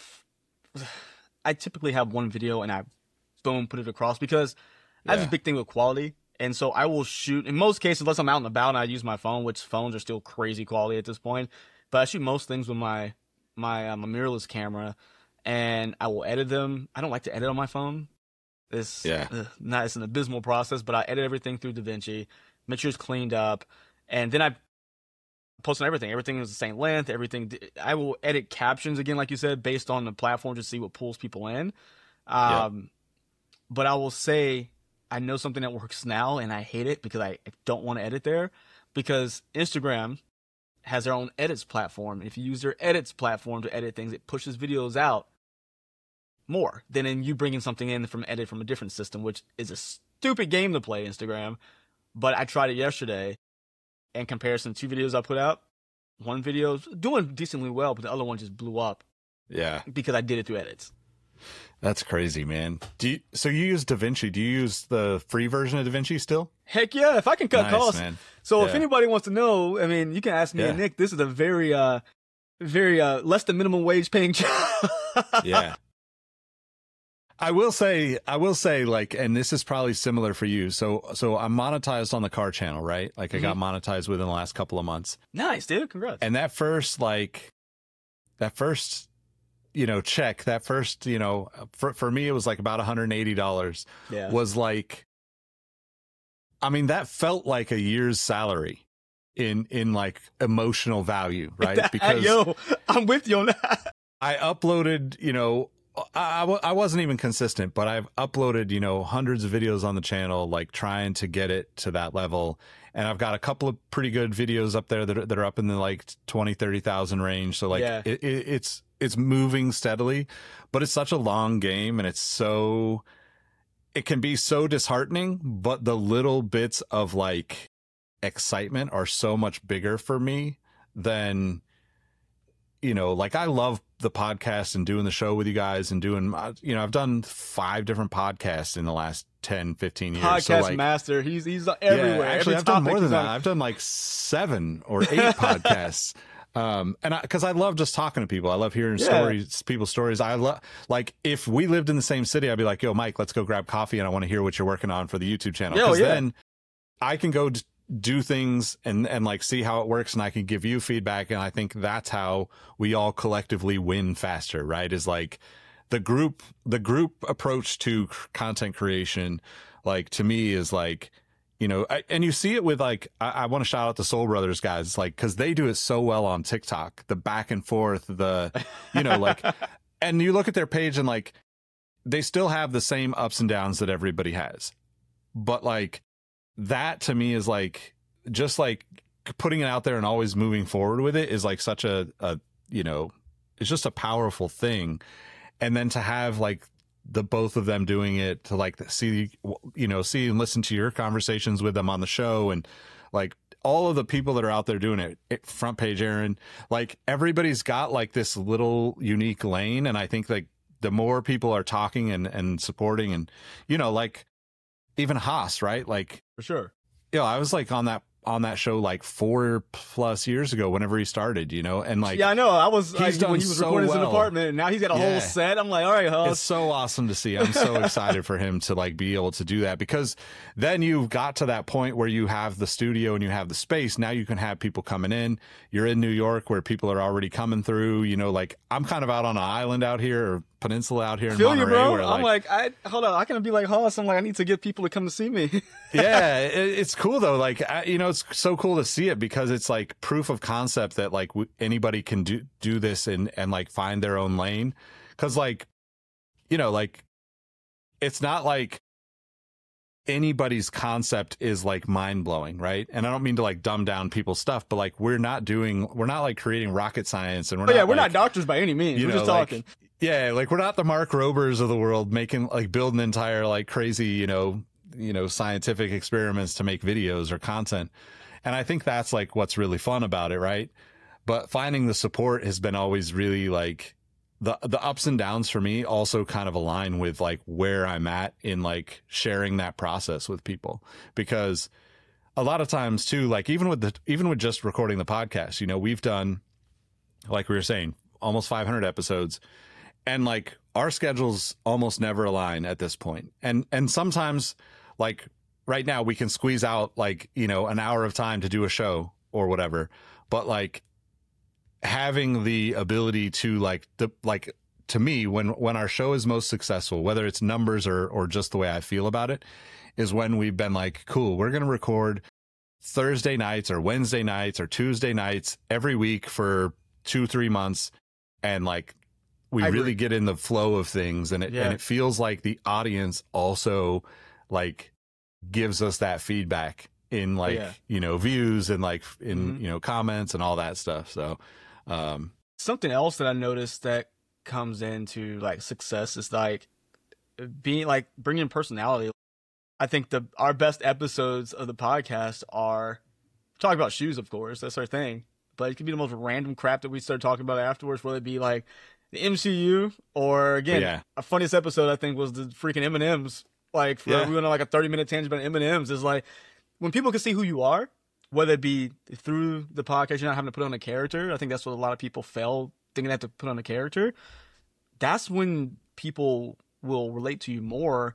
[SPEAKER 2] I typically have one video and I put it across, because I have this big thing with quality. And so I will shoot, in most cases, unless I'm out and about and I use my phone, which phones are still crazy quality at this point, but I shoot most things with my mirrorless camera. and I will edit them. I don't like to edit on my phone. It's an abysmal process, but I edit everything through DaVinci, make sure it's cleaned up, and then I post on everything. Everything is the same length. Everything. I will edit captions again, like you said, based on the platform to see what pulls people in. But I will say I know something that works now, and I hate it because I don't want to edit there, because Instagram has their own edits platform. And if you use their edits platform to edit things, it pushes videos out more than in you bringing something in from edit from a different system, which is a stupid game to play, Instagram. But I tried it yesterday. In comparison to 2 videos I put out, one video is doing decently well, but the other one just blew up.
[SPEAKER 1] Yeah.
[SPEAKER 2] Because I did it through edits.
[SPEAKER 1] That's crazy, man. So you use DaVinci. Do you use the free version of DaVinci still?
[SPEAKER 2] Heck yeah, if I can cut costs.
[SPEAKER 1] Man.
[SPEAKER 2] So if anybody wants to know, I mean, you can ask me and Nick. This is a very less than minimum wage paying job.
[SPEAKER 1] Yeah. I will say, like, and this is probably similar for you. So I'm monetized on the car channel, right? Like I got monetized within the last couple of months.
[SPEAKER 2] Nice, dude. Congrats.
[SPEAKER 1] And that first, check, for me, it was like about $180.
[SPEAKER 2] Yeah.
[SPEAKER 1] Was like, I mean, that felt like a year's salary in like emotional value, right? Because
[SPEAKER 2] I'm with you on that.
[SPEAKER 1] I uploaded, I wasn't even consistent, but I've uploaded, hundreds of videos on the channel, like trying to get it to that level. And I've got a couple of pretty good videos up there that are up in the like 20, 30,000 range. So like it's moving steadily, but it's such a long game, and it can be so disheartening, but the little bits of like excitement are so much bigger for me than, like I love the podcast and doing the show with you guys and doing, I've done 5 different podcasts in the last 10, 15 years.
[SPEAKER 2] Podcast master. He's everywhere.
[SPEAKER 1] Yeah, actually, I've done more than that. I've done like 7 or 8 podcasts. And because I love just talking to people. I love hearing people's stories. I love, like, if we lived in the same city, I'd be like, yo, Mike, let's go grab coffee, and I want to hear what you're working on for the YouTube channel. Because then I can go do things and like see how it works, and I can give you feedback. And I think that's how we all collectively win faster, right? Is like the group approach to content creation, like, to me, is like, and you see it with like, I want to shout out the Soul Brothers guys, like, cause they do it so well on TikTok, the back and forth, like, and you look at their page and like, they still have the same ups and downs that everybody has. But like, that to me is like, just like putting it out there and always moving forward with it is like such a it's just a powerful thing. And then to have like the both of them doing it, to like see and listen to your conversations with them on the show, and like all of the people that are out there doing it, Front Page Aaron, like everybody's got like this little unique lane. And I think like the more people are talking and supporting, and like even Haas, right? Like,
[SPEAKER 2] for sure.
[SPEAKER 1] I was like on that show like 4+ years ago, whenever he started, and like,
[SPEAKER 2] I know. I was like, when he was
[SPEAKER 1] so
[SPEAKER 2] recording
[SPEAKER 1] well.
[SPEAKER 2] his apartment, and now he's got a whole set. I'm like, all right, Haas.
[SPEAKER 1] It's so awesome to see. I'm so excited for him to like be able to do that, because then you've got to that point where you have the studio and you have the space. Now you can have people coming in. You're in New York, where people are already coming through, like I'm kind of out on an island out here, or peninsula out here in Monterey.
[SPEAKER 2] You, bro.
[SPEAKER 1] Where,
[SPEAKER 2] I'm like, hold on, I can be like Haas. I'm like, I need to get people to come to see me.
[SPEAKER 1] Yeah, it's cool though. Like, it's so cool to see it, because it's like proof of concept that like anybody can do this and like find their own lane. Because like, like it's not like anybody's concept is like mind blowing, right? And I don't mean to like dumb down people's stuff, but like we're not like creating rocket science, and
[SPEAKER 2] we're not doctors by any means. We're just talking.
[SPEAKER 1] Like, yeah, like we're not the Mark Robers of the world making like building entire like crazy, scientific experiments to make videos or content. And I think that's like what's really fun about it, right? But finding the support has been always really like the ups and downs for me also kind of align with like where I'm at in like sharing that process with people. Because a lot of times too, like even with just recording the podcast, we've done, like we were saying, almost 500 episodes. And like our schedules almost never align at this point. And sometimes like right now we can squeeze out like, an hour of time to do a show or to to me, when our show is most successful, whether it's numbers or just the way I feel about it, is when we've been like, cool, we're going to record Thursday nights or Wednesday nights or Tuesday nights every week for 2-3 months. And like, we really get in the flow of things, and it feels like the audience also like gives us that feedback in like, you know, views and like in, you know, comments and all that stuff. So,
[SPEAKER 2] something else that I noticed that comes into like success is like being like bringing personality. I think our best episodes of the podcast are talk about shoes, of course, that's our thing, but it could be the most random crap that we start talking about afterwards, whether it be like the MCU or again, our funniest episode I think was the freaking M&Ms. Like we went on like a 30-minute tangent about M&Ms. Is like when people can see who you are, whether it be through the podcast, you're not having to put on a character. I think that's what a lot of people fail, thinking they have to put on a character. That's when people will relate to you more.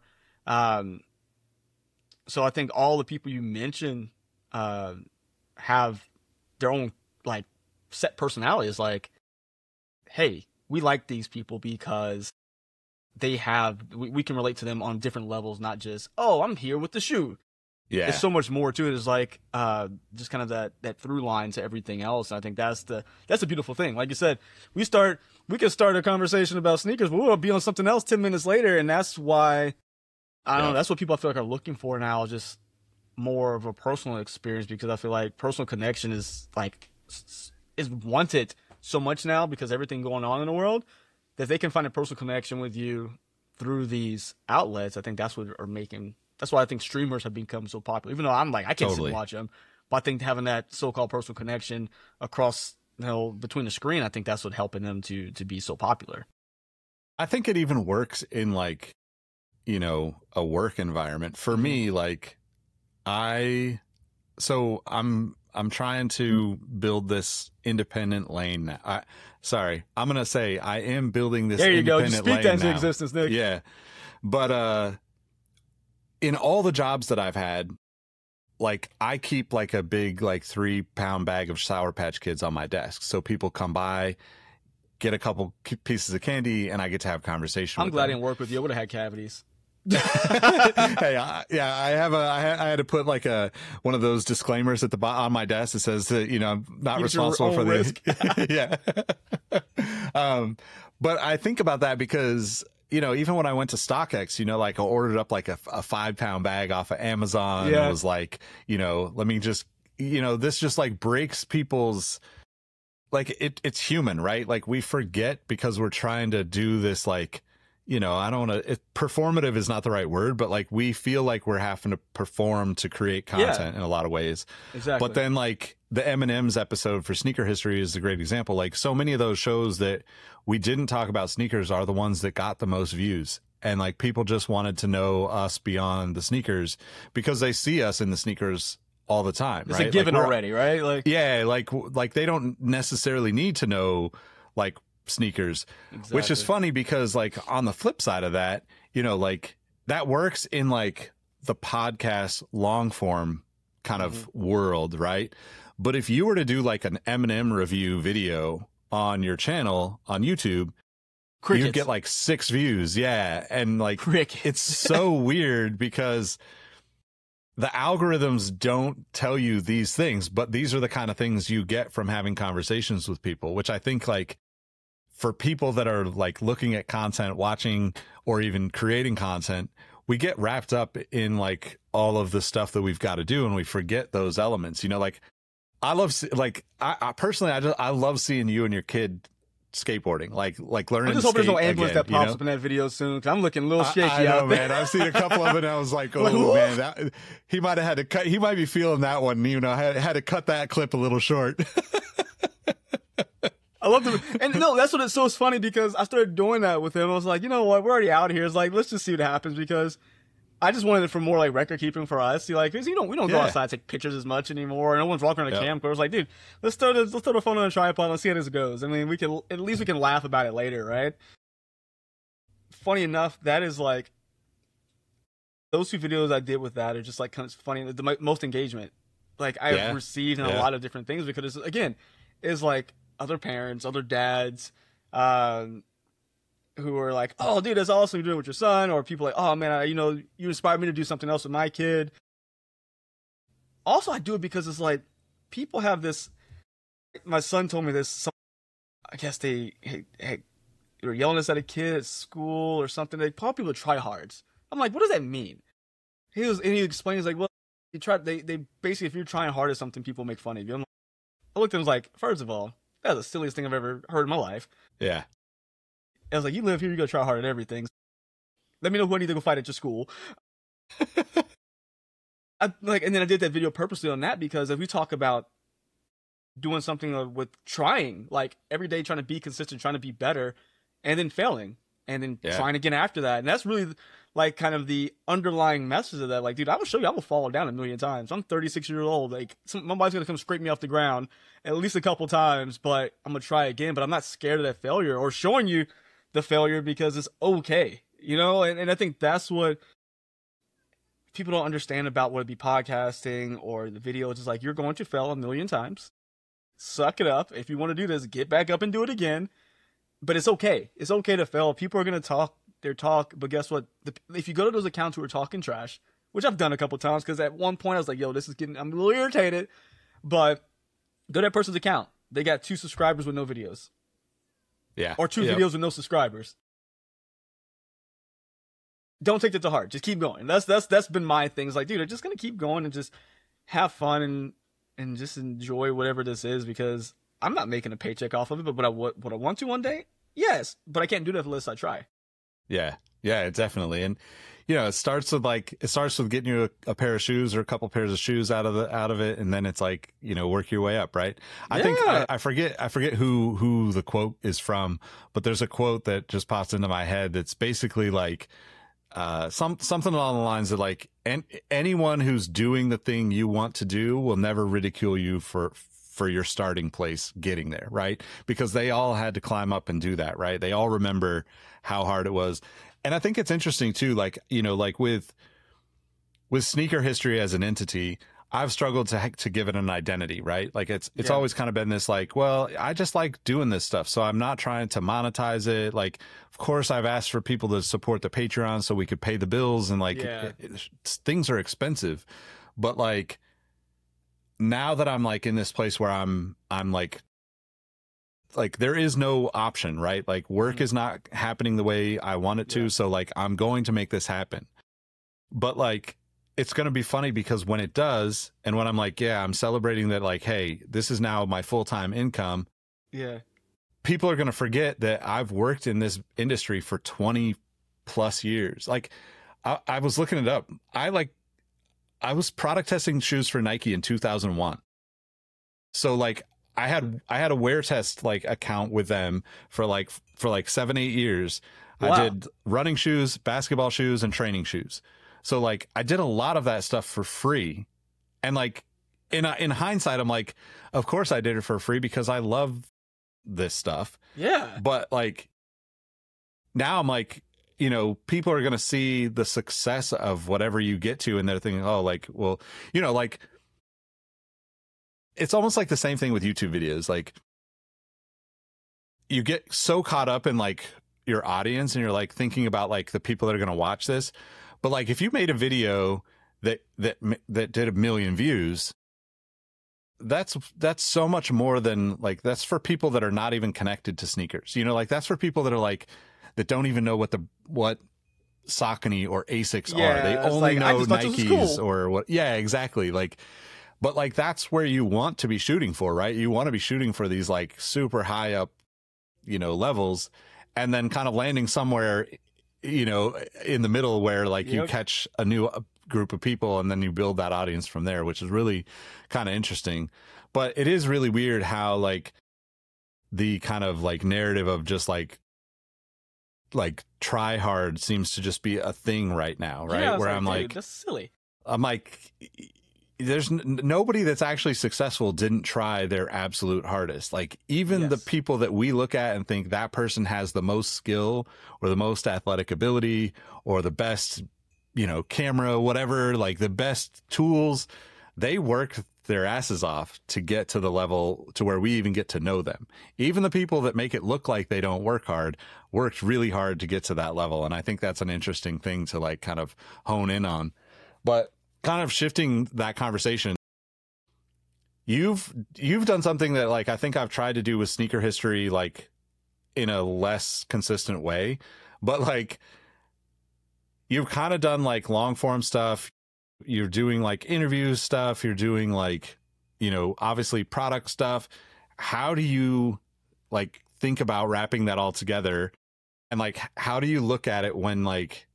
[SPEAKER 2] So I think all the people you mentioned have their own like set personalities. Like, hey, we like these people because they have we can relate to them on different levels, not just, oh, I'm here with the shoe. Yeah, there's so much more to it. It's like just kind of that through line to everything else. And I think that's the beautiful thing. Like you said, we could start a conversation about sneakers, but we'll be on something else 10 minutes later, and that's why I don't know. That's what people I feel like are looking for now, just more of a personal experience, because I feel like personal connection is like is wanted so much now because everything going on in the world, that they can find a personal connection with you through these outlets. I think that's what are making. That's why I think streamers have become so popular. Even though I'm like I can't sit and watch them, but I think having that so-called personal connection across, you know, between the screen, I think that's what helping them to be so popular.
[SPEAKER 1] I think it even works in like, you know, a work environment. For me, like I'm trying to build this independent lane now. I'm going to say I am building this independent lane now. There you go. You speak that into existence, Nick. Yeah. But in all the jobs that I've had, like I keep like a big like 3-pound bag of Sour Patch Kids on my desk. So people come by, get a couple pieces of candy, and I get to have conversation with them.
[SPEAKER 2] I'm glad I didn't work with you. I would have had cavities.
[SPEAKER 1] Hey, I had to put like one of those disclaimers at the on my desk that says that, you know, I'm not responsible for
[SPEAKER 2] risk.
[SPEAKER 1] But I think about that because, you know, even when I went to StockX, you know, like I ordered up like a 5-pound bag off of Amazon. And was like, you know, let me just, you know, this just like breaks people's, like it's human, right? Like we forget because we're trying to do this, like, you know, I don't want to, performative is not the right word, but like we feel like we're having to perform to create content in a lot of ways.
[SPEAKER 2] Exactly.
[SPEAKER 1] But then like the M&M's episode for Sneaker History is a great example. Like so many of those shows that we didn't talk about sneakers are the ones that got the most views. And like people just wanted to know us beyond the sneakers because they see us in the sneakers all the time.
[SPEAKER 2] It's a given already, right? Like,
[SPEAKER 1] yeah, like they don't necessarily need to know like sneakers, which is funny because like on the flip side of that, you know, like that works in like the podcast long form kind of world, right? But if you were to do like an M&M review video on your channel on YouTube, you'd get like 6 views. Yeah. And like it's so weird because the algorithms don't tell you these things, but these are the kind of things you get from having conversations with people, which I think like for people that are like looking at content, watching, or even creating content, we get wrapped up in like all of the stuff that we've got to do and we forget those elements. You know, like I love, like I personally, I love seeing you and your kid skateboarding, like learning.
[SPEAKER 2] I just hope there's no ambulance that pops up in that video soon, because I'm looking a little shaky.
[SPEAKER 1] I know, man. I've seen a couple of it, and I was like, oh man, he might have had to cut. He might be feeling that one. You know, had to cut that clip a little short.
[SPEAKER 2] I love the, and no, that's what it's so funny because I started doing that with him. I was like, you know what, we're already out here. It's like, let's just see what happens, because I just wanted it for more like record keeping for us. See, like, cause we don't go outside take pictures as much anymore. No one's walking around a camcorder. I was like, dude, let's throw the phone on a tripod. Let's see how this goes. I mean, at least we can laugh about it later, right? Funny enough, that is like those 2 videos I did with that are just like kind of funny. The most engagement like I've received in a lot of different things, because it's, again, is like other parents, other dads, who are like, "Oh, dude, that's awesome you're doing with your son," or people like, "Oh man, you inspired me to do something else with my kid." Also, I do it because it's like people have this. My son told me this. I guess they were yelling this at a kid at school or something. They call people tryhards. I'm like, what does that mean? He explains like, well, they basically, if you're trying hard at something, people make fun of you. I looked at him and was like, first of all, that's the silliest thing I've ever heard in my life.
[SPEAKER 1] Yeah.
[SPEAKER 2] I was like, you live here, you gotta try hard at everything. Let me know who I need to go fight at your school. And then I did that video purposely on that because if we talk about doing something with trying, like every day trying to be consistent, trying to be better, and then failing, and then trying again after that. And that's really like kind of the underlying message of that. Like, dude, I will show you, I will fall down a million times. I'm 36 years old. Like, my body's going to come scrape me off the ground at least a couple times, but I'm going to try again. But I'm not scared of that failure or showing you the failure because it's okay, And I think that's what people don't understand about what it be podcasting or the video. It's just like, you're going to fail a million times. Suck it up. If you want to do this, get back up and do it again. But it's okay. It's okay to fail. People are going to talk their talk, but guess what? If you go to those accounts who are talking trash, which I've done a couple times, because at one point I was like, yo, I'm a little irritated, but go to that person's account. They got 2 subscribers with no videos.
[SPEAKER 1] Yeah.
[SPEAKER 2] Or 2 videos with no subscribers. Don't take that to heart. Just keep going. That's been my thing. It's like, dude, I'm just going to keep going and just have fun and just enjoy whatever this is, because I'm not making a paycheck off of it, but would I want to one day? Yes, but I can't do that unless I try.
[SPEAKER 1] Yeah, definitely. And it starts with getting you a pair of shoes or a couple pairs of shoes out of it, and then it's like, work your way up, right? I think I forget who the quote is from, but there's a quote that just pops into my head that's basically like something along the lines of like, anyone who's doing the thing you want to do will never ridicule you for your starting place getting there, right? Because they all had to climb up and do that, right? They all remember how hard it was. And I think it's interesting too, like, like with sneaker history as an entity, I've struggled to give it an identity, right? Like it's always kind of been this like, well, I just like doing this stuff, so I'm not trying to monetize it. Like, of course, I've asked for people to support the Patreon so we could pay the bills, and like things are expensive, but like now that I'm like in this place where I'm like there is no option, right? Like work is not happening the way I want it to, so like I'm going to make this happen. But like it's going to be funny because when it does, and when I'm like, I'm celebrating that, like, hey, this is now my full-time income.
[SPEAKER 2] Yeah.
[SPEAKER 1] People are going to forget that I've worked in this industry for 20 plus years. Like I was looking it up. I was product testing shoes for Nike in 2001. So like I had a wear test like account with them for 7-8 years. Wow. I did running shoes, basketball shoes, and training shoes. So like I did a lot of that stuff for free. And like in hindsight, I'm like, of course I did it for free because I love this stuff. Yeah. But like now I'm like, people are going to see the success of whatever you get to, and they're thinking, oh, like, well, like it's almost like the same thing with YouTube videos. Like you get so caught up in like your audience and you're like thinking about like the people that are going to watch this. But like if you made a video that did 1 million views, that's so much more than like, that's for people that are not even connected to sneakers. Like that's for people that are like, that don't even know what Saucony or Asics are. They only know Nikes or what. Yeah, exactly. Like, but like, that's where you want to be shooting for, right? You want to be shooting for these like super high up, levels, and then kind of landing somewhere, in the middle where like you catch a new group of people and then you build that audience from there, which is really kind of interesting. But it is really weird how like the kind of like narrative of just like try hard seems to just be a thing right now, right?
[SPEAKER 2] Yeah,
[SPEAKER 1] where
[SPEAKER 2] like,
[SPEAKER 1] I'm
[SPEAKER 2] dude,
[SPEAKER 1] like,
[SPEAKER 2] that's silly.
[SPEAKER 1] I'm like, there's nobody that's actually successful didn't try their absolute hardest. Like even the people that we look at and think that person has the most skill or the most athletic ability or the best, camera, whatever, like the best tools, they work their asses off to get to the level to where we even get to know them. Even the people that make it look like they don't work hard worked really hard to get to that level. And I think that's an interesting thing to like kind of hone in on. But kind of shifting that conversation, you've done something that like I think I've tried to do with sneaker history, like in a less consistent way, but like you've kind of done like long form stuff. You're doing like interview stuff. You're doing like, you know, obviously product stuff. How do you like think about wrapping that all together? And like, how do you look at it when like,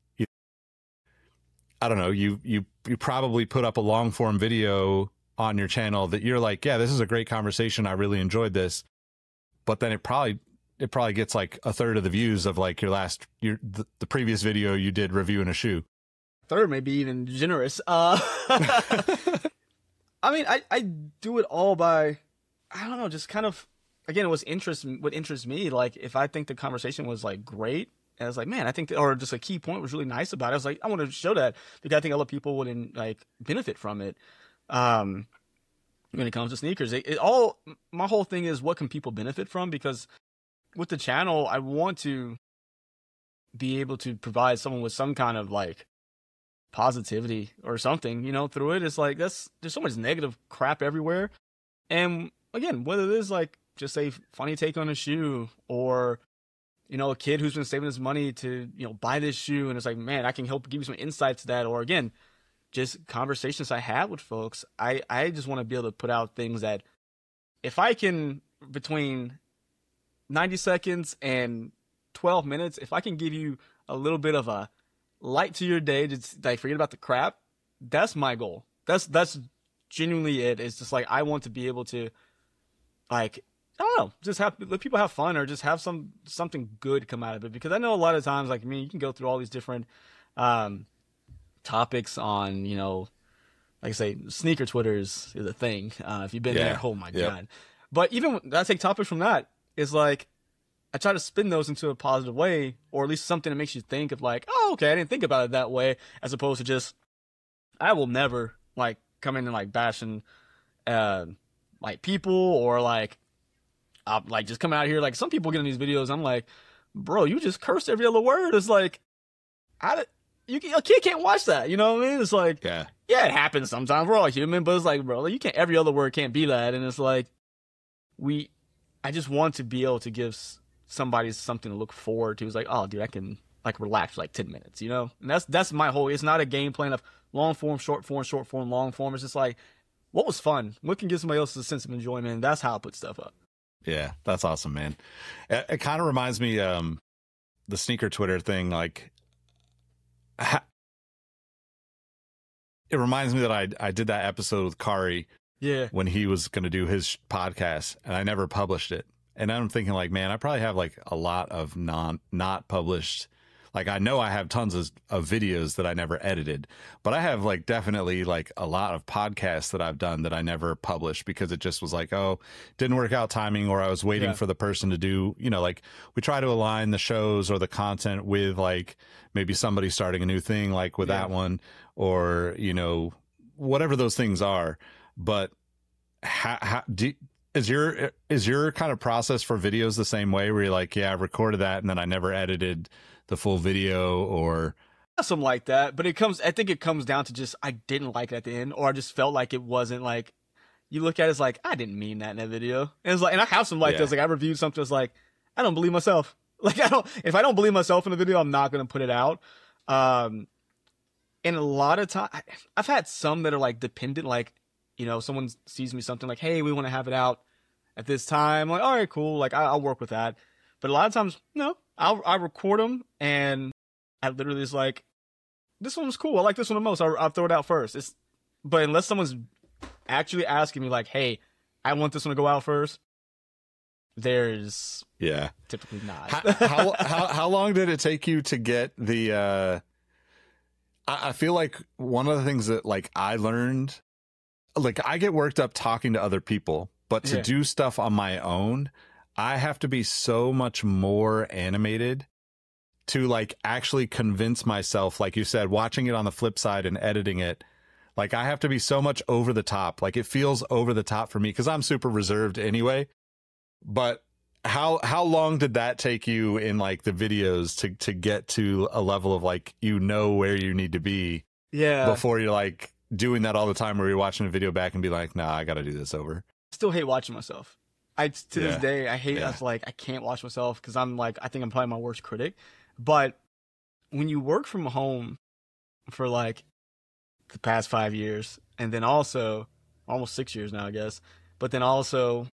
[SPEAKER 1] I don't know, you probably put up a long form video on your channel that you're like, yeah, this is a great conversation. I really enjoyed this. But then it probably gets like a third of the views of like the previous video you did reviewing a shoe.
[SPEAKER 2] Third, maybe even generous. I mean, I do it all by, I don't know, just kind of, again, what interests me, like if I think the conversation was like great, and I was like, man, I think, or just a key point was really nice about it. I was like, I want to show that because I think other people would like benefit from it. When it comes to sneakers, my whole thing is what can people benefit from? Because with the channel, I want to be able to provide someone with some kind of like positivity or something, you know, through it. It's like there's so much negative crap everywhere. And again, whether it is like just a funny take on a shoe, or, you know, a kid who's been saving his money to, you know, buy this shoe, and it's like, man, I can help give you some insights to that. Or again, just conversations I have with folks. I just want to be able to put out things that if I can, between 90 seconds and 12 minutes, if I can give you a little bit of a light to your day, just like forget about the crap, that's my goal. That's genuinely it. It's just like I want to be able to, like, I don't know, just let people have fun, or just have something good come out of it. Because I know a lot of times, like, I mean, you can go through all these different topics on, you know, like I say, sneaker Twitter is a thing. If you've been there, oh my God. But even when I take topics from that, it's like I try to spin those into a positive way, or at least something that makes you think of like, oh, okay, I didn't think about it that way, as opposed to just, I will never like come in and like bashing like people, or like just come out here, like some people get in these videos, I'm like, bro, you just cursed every other word. It's like, a kid can't watch that, you know what I mean? It's like, yeah, it happens sometimes, we're all human, but it's like, bro, you can't, every other word can't be that. And it's like, I just want to be able to give somebody something to look forward to. It's like, oh, dude, I can like relax for like 10 minutes, you know? And that's my whole, it's not a game plan of long form, short form, long form. It's just like, what was fun? What can give somebody else a sense of enjoyment? And that's how I put stuff up.
[SPEAKER 1] Yeah, that's awesome, man. It kind of reminds me, the sneaker Twitter thing, like, it reminds me that I did that episode with Kari.
[SPEAKER 2] Yeah.
[SPEAKER 1] When he was going to do his podcast, and I never published it. And I'm thinking like, man, I probably have like a lot of not published. Like, I know I have tons of videos that I never edited, but I have like definitely like a lot of podcasts that I've done that I never published because it just was like, oh, didn't work out timing, or I was waiting for the person to do, you know, like we try to align the shows or the content with like maybe somebody starting a new thing, like with that one, or, you know, whatever those things are. But is your kind of process for videos the same way, where you're like, yeah, I recorded that and then I never edited the full video, or
[SPEAKER 2] something like that? But I think it comes down to just, I didn't like it at the end, or I just felt like it wasn't like, you look at it as like, I didn't mean that in that video. And it's like, and I have some like this, like I reviewed something that's like, I don't believe myself. Like, if I don't believe myself in the video, I'm not going to put it out. And a lot of time I've had some that are like dependent, like, you know, someone sees me something like, hey, we want to have it out at this time. I'm like, all right, cool. Like, I'll work with that. But a lot of times, no, I'll record them, and I literally is like, this one's cool. I like this one the most. I'll throw it out first. But unless someone's actually asking me like, hey, I want this one to go out first, there's typically not.
[SPEAKER 1] How long did it take you to get the? I feel like one of the things that like I learned, like I get worked up talking to other people, but to do stuff on my own, I have to be so much more animated to like actually convince myself, like you said, watching it on the flip side and editing it. Like I have to be so much over the top. Like it feels over the top for me because I'm super reserved anyway. But how long did that take you in like the videos to get to a level of like, you know, where you need to be before you're like doing that all the time where you're watching a video back and be like, nah, I got to do this over.
[SPEAKER 2] Still hate watching myself. To this day, I hate us. Like, I can't watch myself because I'm like, I think I'm probably my worst critic. But when you work from home for like the past 5 years, and then also almost 6 years now, I guess, but then also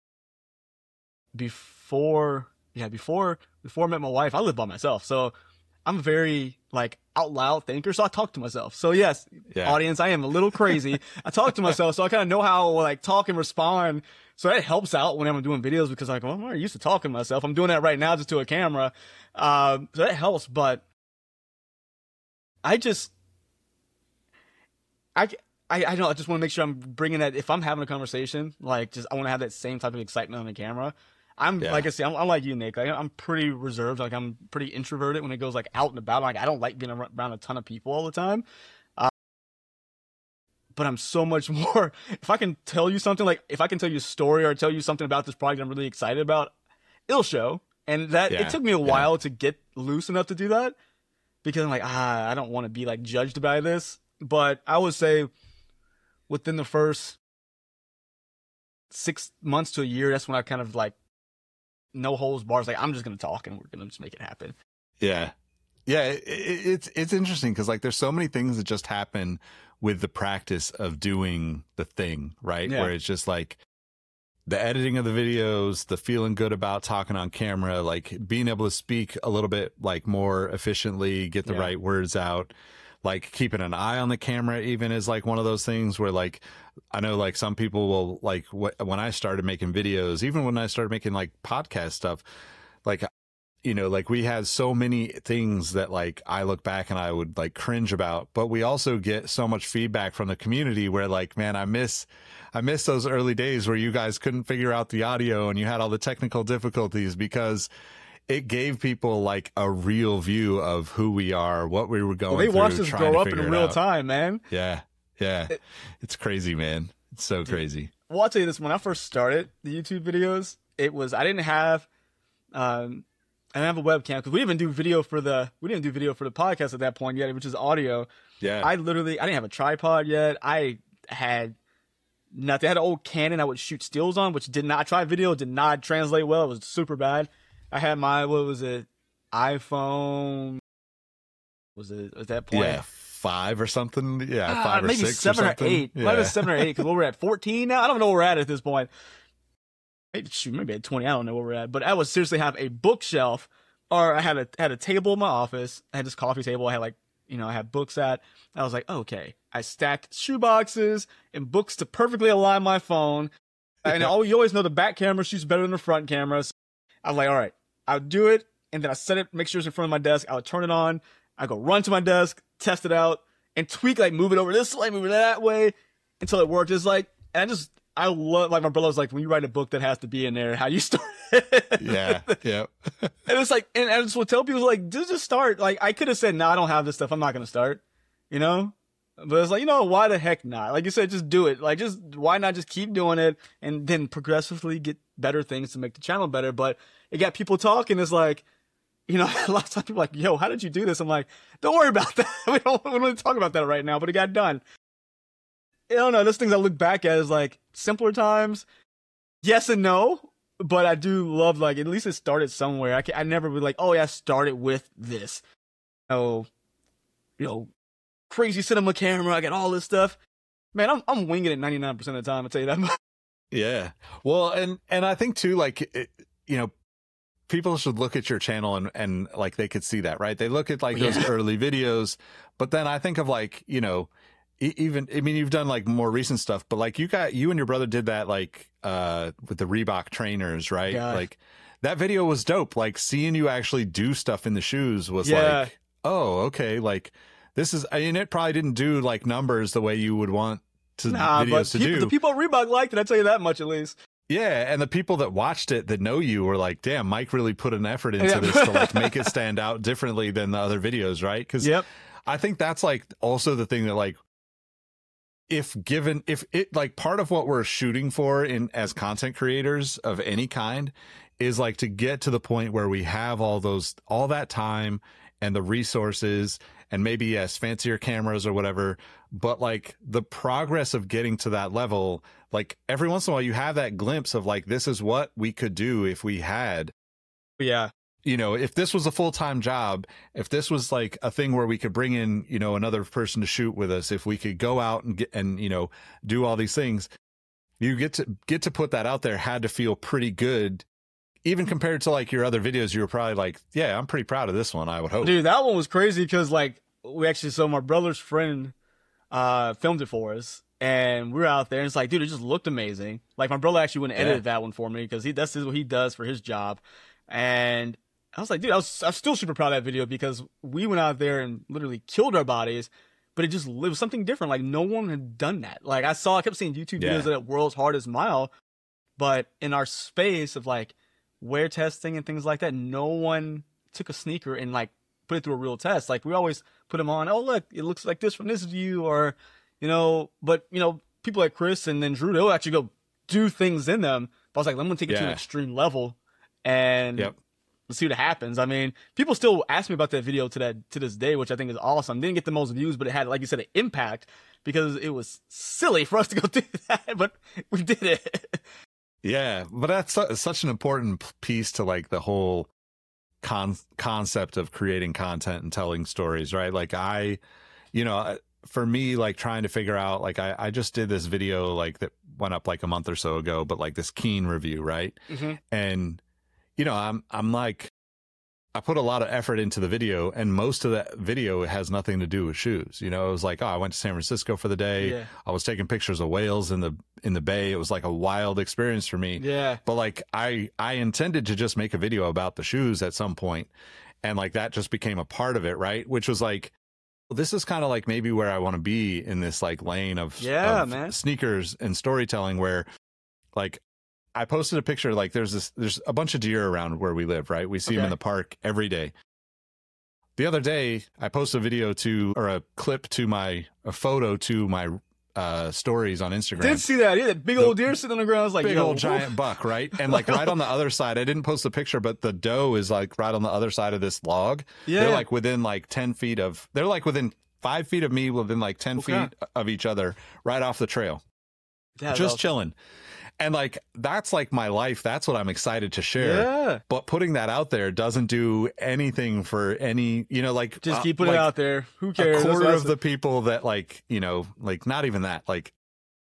[SPEAKER 2] before I met my wife, I lived by myself. So I'm very like out loud thinker. So I talk to myself. So yes, audience, I am a little crazy. I talk to myself. So I kind of know how to like talk and respond. So that helps out when I'm doing videos because like, well, I'm already used to talking to myself. I'm doing that right now just to a camera. So that helps. But I don't know. I just want to make sure I'm bringing that. If I'm having a conversation, like I want to have that same type of excitement on the camera. Like I said, I'm like you, Nick. Like, I'm pretty reserved. Like I'm pretty introverted when it goes like out and about. Like I don't like being around a ton of people all the time. But I'm so much more. If I can tell you something, like if I can tell you a story or tell you something about this project I'm really excited about, it'll show. And that it took me a while to get loose enough to do that because I'm like, I don't want to be like judged by this. But I would say within the first 6 months to a year, that's when I kind of like no holds bars. Like I'm just going to talk and we're going to just make it happen.
[SPEAKER 1] Yeah. Yeah. It's interesting because like there's so many things that just happen with the practice of doing the thing, right? Where it's just like the editing of the videos, the feeling good about talking on camera, like being able to speak a little bit like more efficiently, get the right words out, like keeping an eye on the camera even is like one of those things where like, I know like some people will like when I started making videos, even when I started making like podcast stuff, like, you know, like we had so many things that like I look back and I would like cringe about, but we also get so much feedback from the community where like, man, I miss those early days where you guys couldn't figure out the audio and you had all the technical difficulties because it gave people like a real view of who we are, what we were going through.
[SPEAKER 2] They watched us grow up in real time, man.
[SPEAKER 1] Yeah. Yeah. It's crazy, man. It's so crazy.
[SPEAKER 2] Well, I'll tell you this. When I first started the YouTube videos, I didn't have a webcam because we didn't do video for the podcast at that point yet, which is audio.
[SPEAKER 1] Yeah.
[SPEAKER 2] I didn't have a tripod yet. I had nothing. I had an old Canon I would shoot stills on, which did not try video, did not translate well. It was super bad. I had my, iPhone, was it at that point?
[SPEAKER 1] Yeah, 5 or something. Yeah, 5 or
[SPEAKER 2] maybe
[SPEAKER 1] 6
[SPEAKER 2] 7
[SPEAKER 1] or
[SPEAKER 2] or 8.
[SPEAKER 1] Yeah.
[SPEAKER 2] Might have been 7 or 8 because we're at 14 now. I don't know where we're at this point. Maybe at 20. I don't know where we're at. But I would seriously have a bookshelf, or I had a table in my office. I had this coffee table. I had I had books at. I was like, okay. I stacked shoe boxes and books to perfectly align my phone. And you always know the back camera shoots better than the front camera. So I was like, all right, I'll do it. And then I set it, make sure it's in front of my desk. I would turn it on. I go run to my desk, test it out, and tweak, like move it over this way, move it that way until it worked. It's like, and I love, like my brother was like, when you write a book that has to be in there, how you start it.
[SPEAKER 1] Yeah. Yeah.
[SPEAKER 2] And it's like, and I just would tell people like, just start. Like I could have said, no, I don't have this stuff. I'm not going to start, but it's like, why the heck not? Like you said, just do it. Like why not just keep doing it and then progressively get better things to make the channel better. But it got people talking. It's like, a lot of times people are like, yo, how did you do this? I'm like, don't worry about that. we don't talk about that right now, but it got done. I don't know. Those things I look back at is like simpler times. Yes and no, but I do love, like, at least it started somewhere. I never be like, oh yeah, I started with this. Crazy cinema camera. I got all this stuff. Man, I'm winging it 99% of the time. I'll tell you that.
[SPEAKER 1] Yeah. Well, and I think too, like, people should look at your channel and like they could see that, right? They look at like those early videos, but then I think of like, even, I mean, you've done like more recent stuff, but like you and your brother did that like with the Reebok trainers, right?
[SPEAKER 2] Yeah.
[SPEAKER 1] Like that video was dope. Like seeing you actually do stuff in the shoes was like, oh, okay. Like this is, I mean, it probably didn't do like numbers the way you would want videos to do.
[SPEAKER 2] The people at Reebok liked it. I'll tell you that much at least.
[SPEAKER 1] Yeah, and the people that watched it that know you were like, damn, Mike really put an effort into this to like make it stand out differently than the other videos, right? Because I think that's like also the thing that like if it like part of what we're shooting for in as content creators of any kind is like to get to the point where we have all that time and the resources and maybe yes, fancier cameras or whatever, but like the progress of getting to that level, like every once in a while you have that glimpse of like, this is what we could do if we had,
[SPEAKER 2] Yeah.
[SPEAKER 1] you know, if this was a full-time job, if this was like a thing where we could bring in, you know, another person to shoot with us, if we could go out and get, and, you know, do all these things, you get to put that out there had to feel pretty good. Even compared to like your other videos, you were probably like, yeah, I'm pretty proud of this one, I would hope.
[SPEAKER 2] Dude, that one was crazy because like so my brother's friend filmed it for us, and we were out there and it's like, dude, it just looked amazing. Like my brother actually went and edited that one for me because that's what he does for his job. And I was like, dude, I'm still super proud of that video because we went out there and literally killed our bodies, but it was something different. Like no one had done that. Like I kept seeing YouTube videos of that World's Hardest Mile, but in our space of like wear testing and things like that, no one took a sneaker and like put it through a real test. Like we always put them on. Oh, look, it looks like this from this view, or, you know, but you know, people like Chris and then Drew, they'll actually go do things in them. But I was like, I'm going to take it to an extreme level and let's see what happens. I mean, people still ask me about that video to this day, which I think is awesome. Didn't get the most views, but it had, like you said, an impact because it was silly for us to go do that, but we did it.
[SPEAKER 1] Yeah, but that's such an important piece to like the whole concept of creating content and telling stories, right? Like you know, for me, like trying to figure out, like I just did this video like that went up like a month or so ago, but like this Keen review, right? Mm-hmm. And you know, I'm like, I put a lot of effort into the video, and most of that video has nothing to do with shoes. You know, it was like, oh, I went to San Francisco for the day. Yeah. I was taking pictures of whales in the bay. It was like a wild experience for me.
[SPEAKER 2] Yeah.
[SPEAKER 1] But like, I intended to just make a video about the shoes at some point, and like that just became a part of it, right? Which was like, well, this is kind of like maybe where I want to be in this like lane of sneakers and storytelling, where like, I posted a picture, like there's a bunch of deer around where we live, right? We see them in the park every day. The other day, I posted a clip to a photo to my stories on Instagram.
[SPEAKER 2] Did see that? Yeah, that big old deer sitting on the ground. I was like,
[SPEAKER 1] big old giant buck, right? And like right on the other side, I didn't post the picture, but the doe is like right on the other side of this log. Yeah. They're like within like 10 feet they're like within 5 feet of me, within like 10 feet of each other, right off the trail. Just chilling. And like, that's like my life. That's what I'm excited to share. Yeah. But putting that out there doesn't do anything for any, you know, like
[SPEAKER 2] just keep putting it out there. Who cares?
[SPEAKER 1] A quarter of the people that like, you know, like not even that, like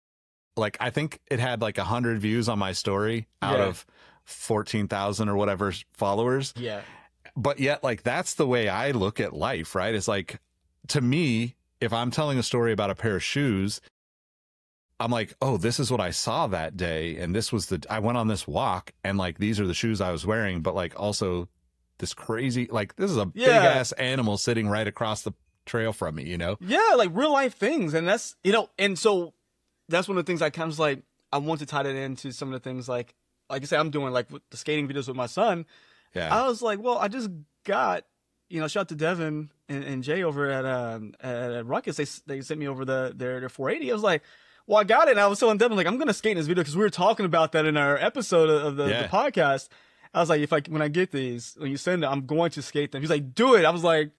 [SPEAKER 1] I think it had like 100 views on my story out of 14,000 or whatever followers.
[SPEAKER 2] Yeah.
[SPEAKER 1] But yet like, that's the way I look at life, right? It's like, to me, if I'm telling a story about a pair of shoes, I'm like, oh, this is what I saw that day. And this was I went on this walk and like, these are the shoes I was wearing, but like also this crazy, like this is a big ass animal sitting right across the trail from me, you know?
[SPEAKER 2] Yeah. Like real life things. And that's, you know, and so that's one of the things I kind of like, I want to tie that into some of the things like I said, I'm doing like with the skating videos with my son. Yeah. I was like, well, I just got, you know, shout out to Devin and Jay over at Ruckus. They sent me over their 480. I was like, well, I got it. And I was telling Devin, like, I'm going to skate in this video because we were talking about that in our episode of the podcast. I was like, when I get these, when you send them, I'm going to skate them. He's like, do it. I was like,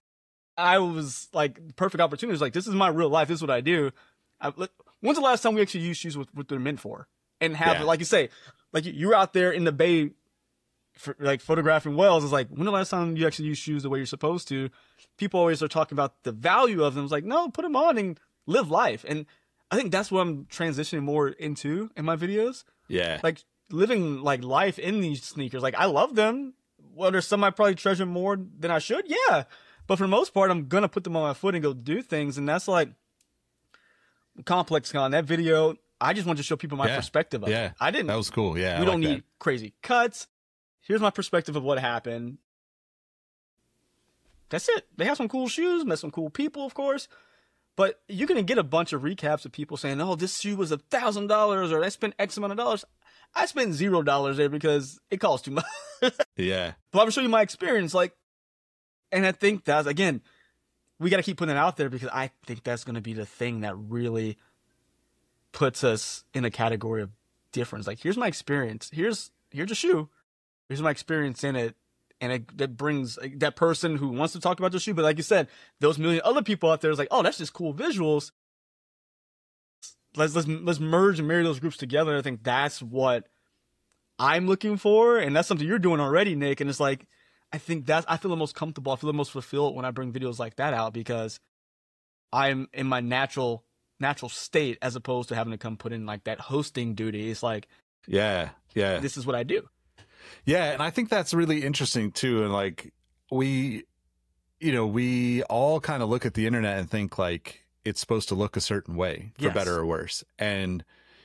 [SPEAKER 2] perfect opportunity. It's like, this is my real life. This is what I do. When's the last time we actually used shoes with what they're meant for? And have, like you say, like you're out there in the bay, like photographing whales. It's like, when the last time you actually use shoes the way you're supposed to? People always are talking about the value of them. It's like, no, put them on and live life. And I think that's what I'm transitioning more into in my videos.
[SPEAKER 1] Yeah.
[SPEAKER 2] Like living like life in these sneakers. Like I love them. Well, there's some I probably treasure more than I should. Yeah. But for the most part, I'm going to put them on my foot and go do things. And that's like Complex Con. That video, I just want to show people my perspective of it. I didn't.
[SPEAKER 1] That was cool. Yeah.
[SPEAKER 2] We don't need crazy cuts. Here's my perspective of what happened. That's it. They have some cool shoes, met some cool people, of course. But you're going to get a bunch of recaps of people saying, oh, this shoe was $1,000 or I spent X amount of dollars. I spent $0 there because it costs too much.
[SPEAKER 1] Yeah.
[SPEAKER 2] But I'm going to show you my experience. Like, and I think that's, again, we got to keep putting it out there because I think that's going to be the thing that really puts us in a category of difference. Like, here's my experience. Here's a shoe. Here's my experience in it. And that brings that person who wants to talk about the shoe. But like you said, those million other people out there is like, oh, that's just cool visuals. Let's merge and marry those groups together. I think that's what I'm looking for. And that's something you're doing already, Nick. And it's like, I feel the most comfortable. I feel the most fulfilled when I bring videos like that out, because I'm in my natural state, as opposed to having to come put in like that hosting duty. It's like,
[SPEAKER 1] yeah,
[SPEAKER 2] this is what I do.
[SPEAKER 1] Yeah, and I think that's really interesting too. And like we all kind of look at the internet and think like it's supposed to look a certain way, for better or worse. And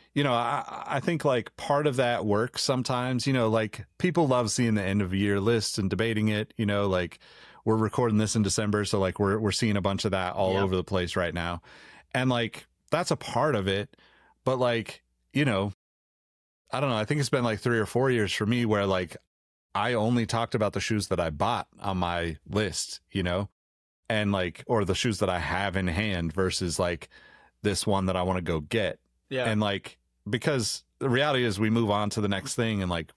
[SPEAKER 1] I think like part of that works sometimes. Like people love seeing the end of year lists and debating it. Like we're recording this in December, so like we're seeing a bunch of that all over the place right now, and like that's a part of it. But like I don't know. I think it's been like 3 or 4 years for me where like I only talked about the shoes that I bought on my list, and like, or the shoes that I have in hand versus like this one that I want to go get. Yeah. And like, because the reality is we move on to the next thing, and like,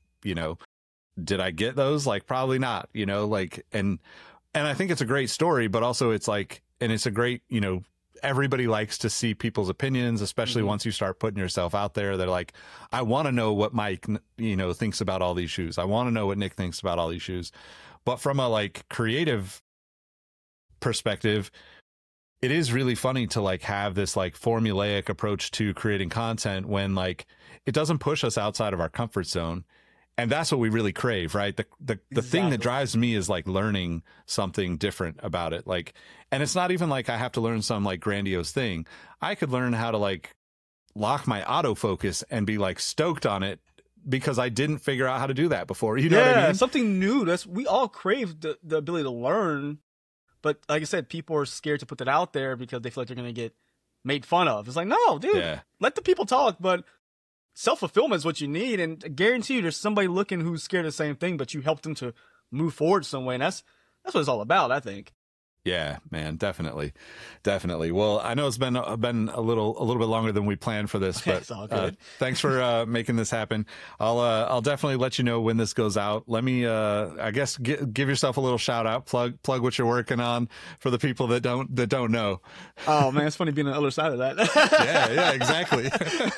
[SPEAKER 1] did I get those? Like, probably not, like, and I think it's a great story, but also it's like, and it's a great, everybody likes to see people's opinions, especially once you start putting yourself out there. They're like, I want to know what Mike, thinks about all these shoes. I want to know what Nick thinks about all these shoes. But from a like creative perspective, it is really funny to like have this like formulaic approach to creating content when like it doesn't push us outside of our comfort zone. And that's what we really crave, right? The thing that drives me is like learning something different about it. Like, and it's not even like I have to learn some like grandiose thing. I could learn how to like lock my autofocus and be like stoked on it because I didn't figure out how to do that before. You know what I mean?
[SPEAKER 2] Something new. We all crave the ability to learn. But like I said, people are scared to put that out there because they feel like they're going to get made fun of. It's like, no, dude, let the people talk. But self-fulfillment is what you need, and I guarantee you there's somebody looking who's scared of the same thing, but you helped them to move forward some way, and that's what it's all about, I think.
[SPEAKER 1] Yeah, man, definitely. Well, I know it's been a little bit longer than we planned for this, but
[SPEAKER 2] it's all good.
[SPEAKER 1] Thanks for making this happen. I'll definitely let you know when this goes out. Let me, I guess, give yourself a little shout out, plug what you're working on for the people that don't know.
[SPEAKER 2] Oh man, it's funny being on the other side of that.
[SPEAKER 1] yeah, exactly.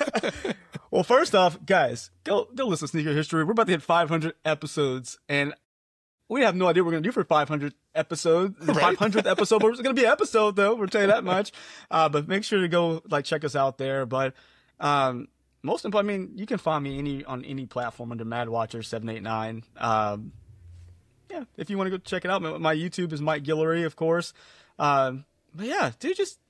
[SPEAKER 2] Well, first off, guys, go listen to Sneaker History. We're about to hit 500 episodes, and we have no idea what we're going to do for 500 episodes. The 500th episode, but it's going to be an episode, though. We'll tell you that much. But make sure to go check us out there. But most important, I mean, you can find me on any platform under MadWatcher789. Yeah, if you want to go check it out. My YouTube is Mike Guillory, of course. But yeah, dude, just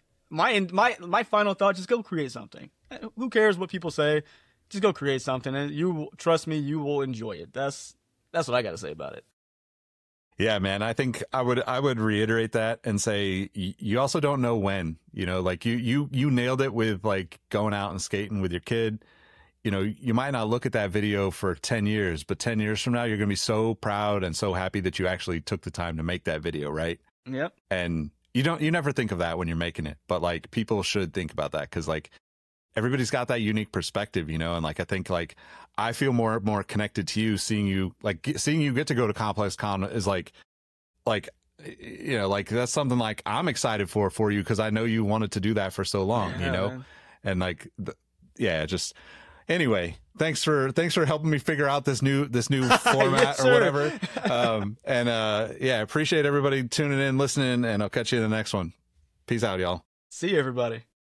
[SPEAKER 2] my final thought: just go create something. Who cares what people say? Just go create something, and you trust me, you will enjoy it. That's what I got to say about it.
[SPEAKER 1] Yeah, man. I think I would reiterate that and say you also don't know when, like you nailed it with like going out and skating with your kid. You might not look at that video for 10 years, but 10 years from now, you're going to be so proud and so happy that you actually took the time to make that video. Right.
[SPEAKER 2] Yep.
[SPEAKER 1] And you never think of that when you're making it, but like people should think about that. 'Cause like everybody's got that unique perspective, and like, I think like I feel more connected to you, seeing you get to go to Complex Con is like, like that's something like I'm excited for you. 'Cause I know you wanted to do that for so long, man. And like, just anyway, thanks for helping me figure out this new format or whatever. Appreciate everybody tuning in, listening, and I'll catch you in the next one. Peace out, y'all.
[SPEAKER 2] See you, everybody.